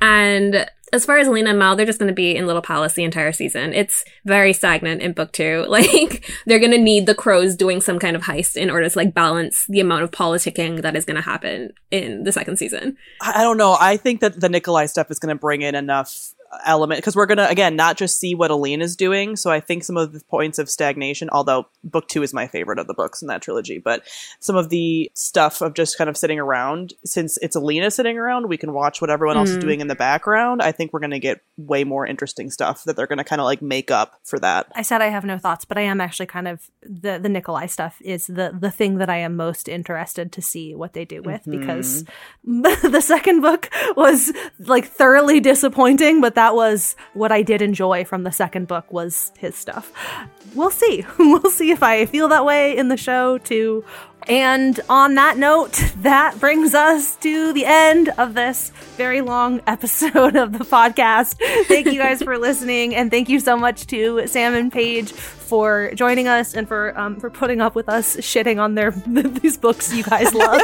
And as far as Alina and Mal, they're just going to be in Little Palace the entire season. It's very stagnant in book two. Like, they're going to need the Crows doing some kind of heist in order to, like, balance the amount of politicking that is going to happen in the second season. I don't know. I think that the Nikolai stuff is going to bring in enough element, because we're going to, again, not just see what Aline is doing. So I think some of the points of stagnation, although book two is my favorite of the books in that trilogy, but some of the stuff of just kind of sitting around, since it's Alina sitting around, we can watch what everyone mm. else is doing in the background. I think we're going to get way more interesting stuff that they're going to kind of like make up for that. I said I have no thoughts, but I am actually kind of, the, the Nikolai stuff is the, the thing that I am most interested to see what they do with, mm-hmm. because the second book was like thoroughly disappointing, but that was what I did enjoy from the second book was his stuff. We'll see. We'll see if I feel that way in the show too. And on that note, that brings us to the end of this very long episode of the podcast. Thank you guys for listening, and thank you so much to Sam and Paige for joining us and for um, for putting up with us shitting on their these books you guys love.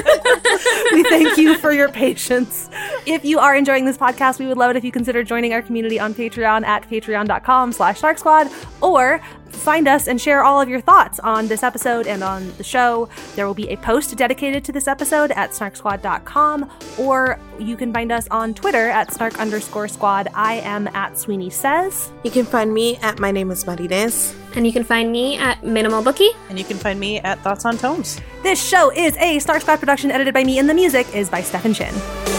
We thank you for your patience. If you are enjoying this podcast, we would love it if you consider joining our community on Patreon at patreon.com slash Snark Squad, or find us and share all of your thoughts on this episode and on the show. There will be a post dedicated to this episode at snark squad dot com, or you can find us on Twitter at snark underscore squad. I am at Sweeney Says. You can find me at My Name is Marines. And you can find me at Minimal Bookie. And you can find me at Thoughts on Tomes. This show is a Snark Squad production edited by me, and the music is by Stefan Chin.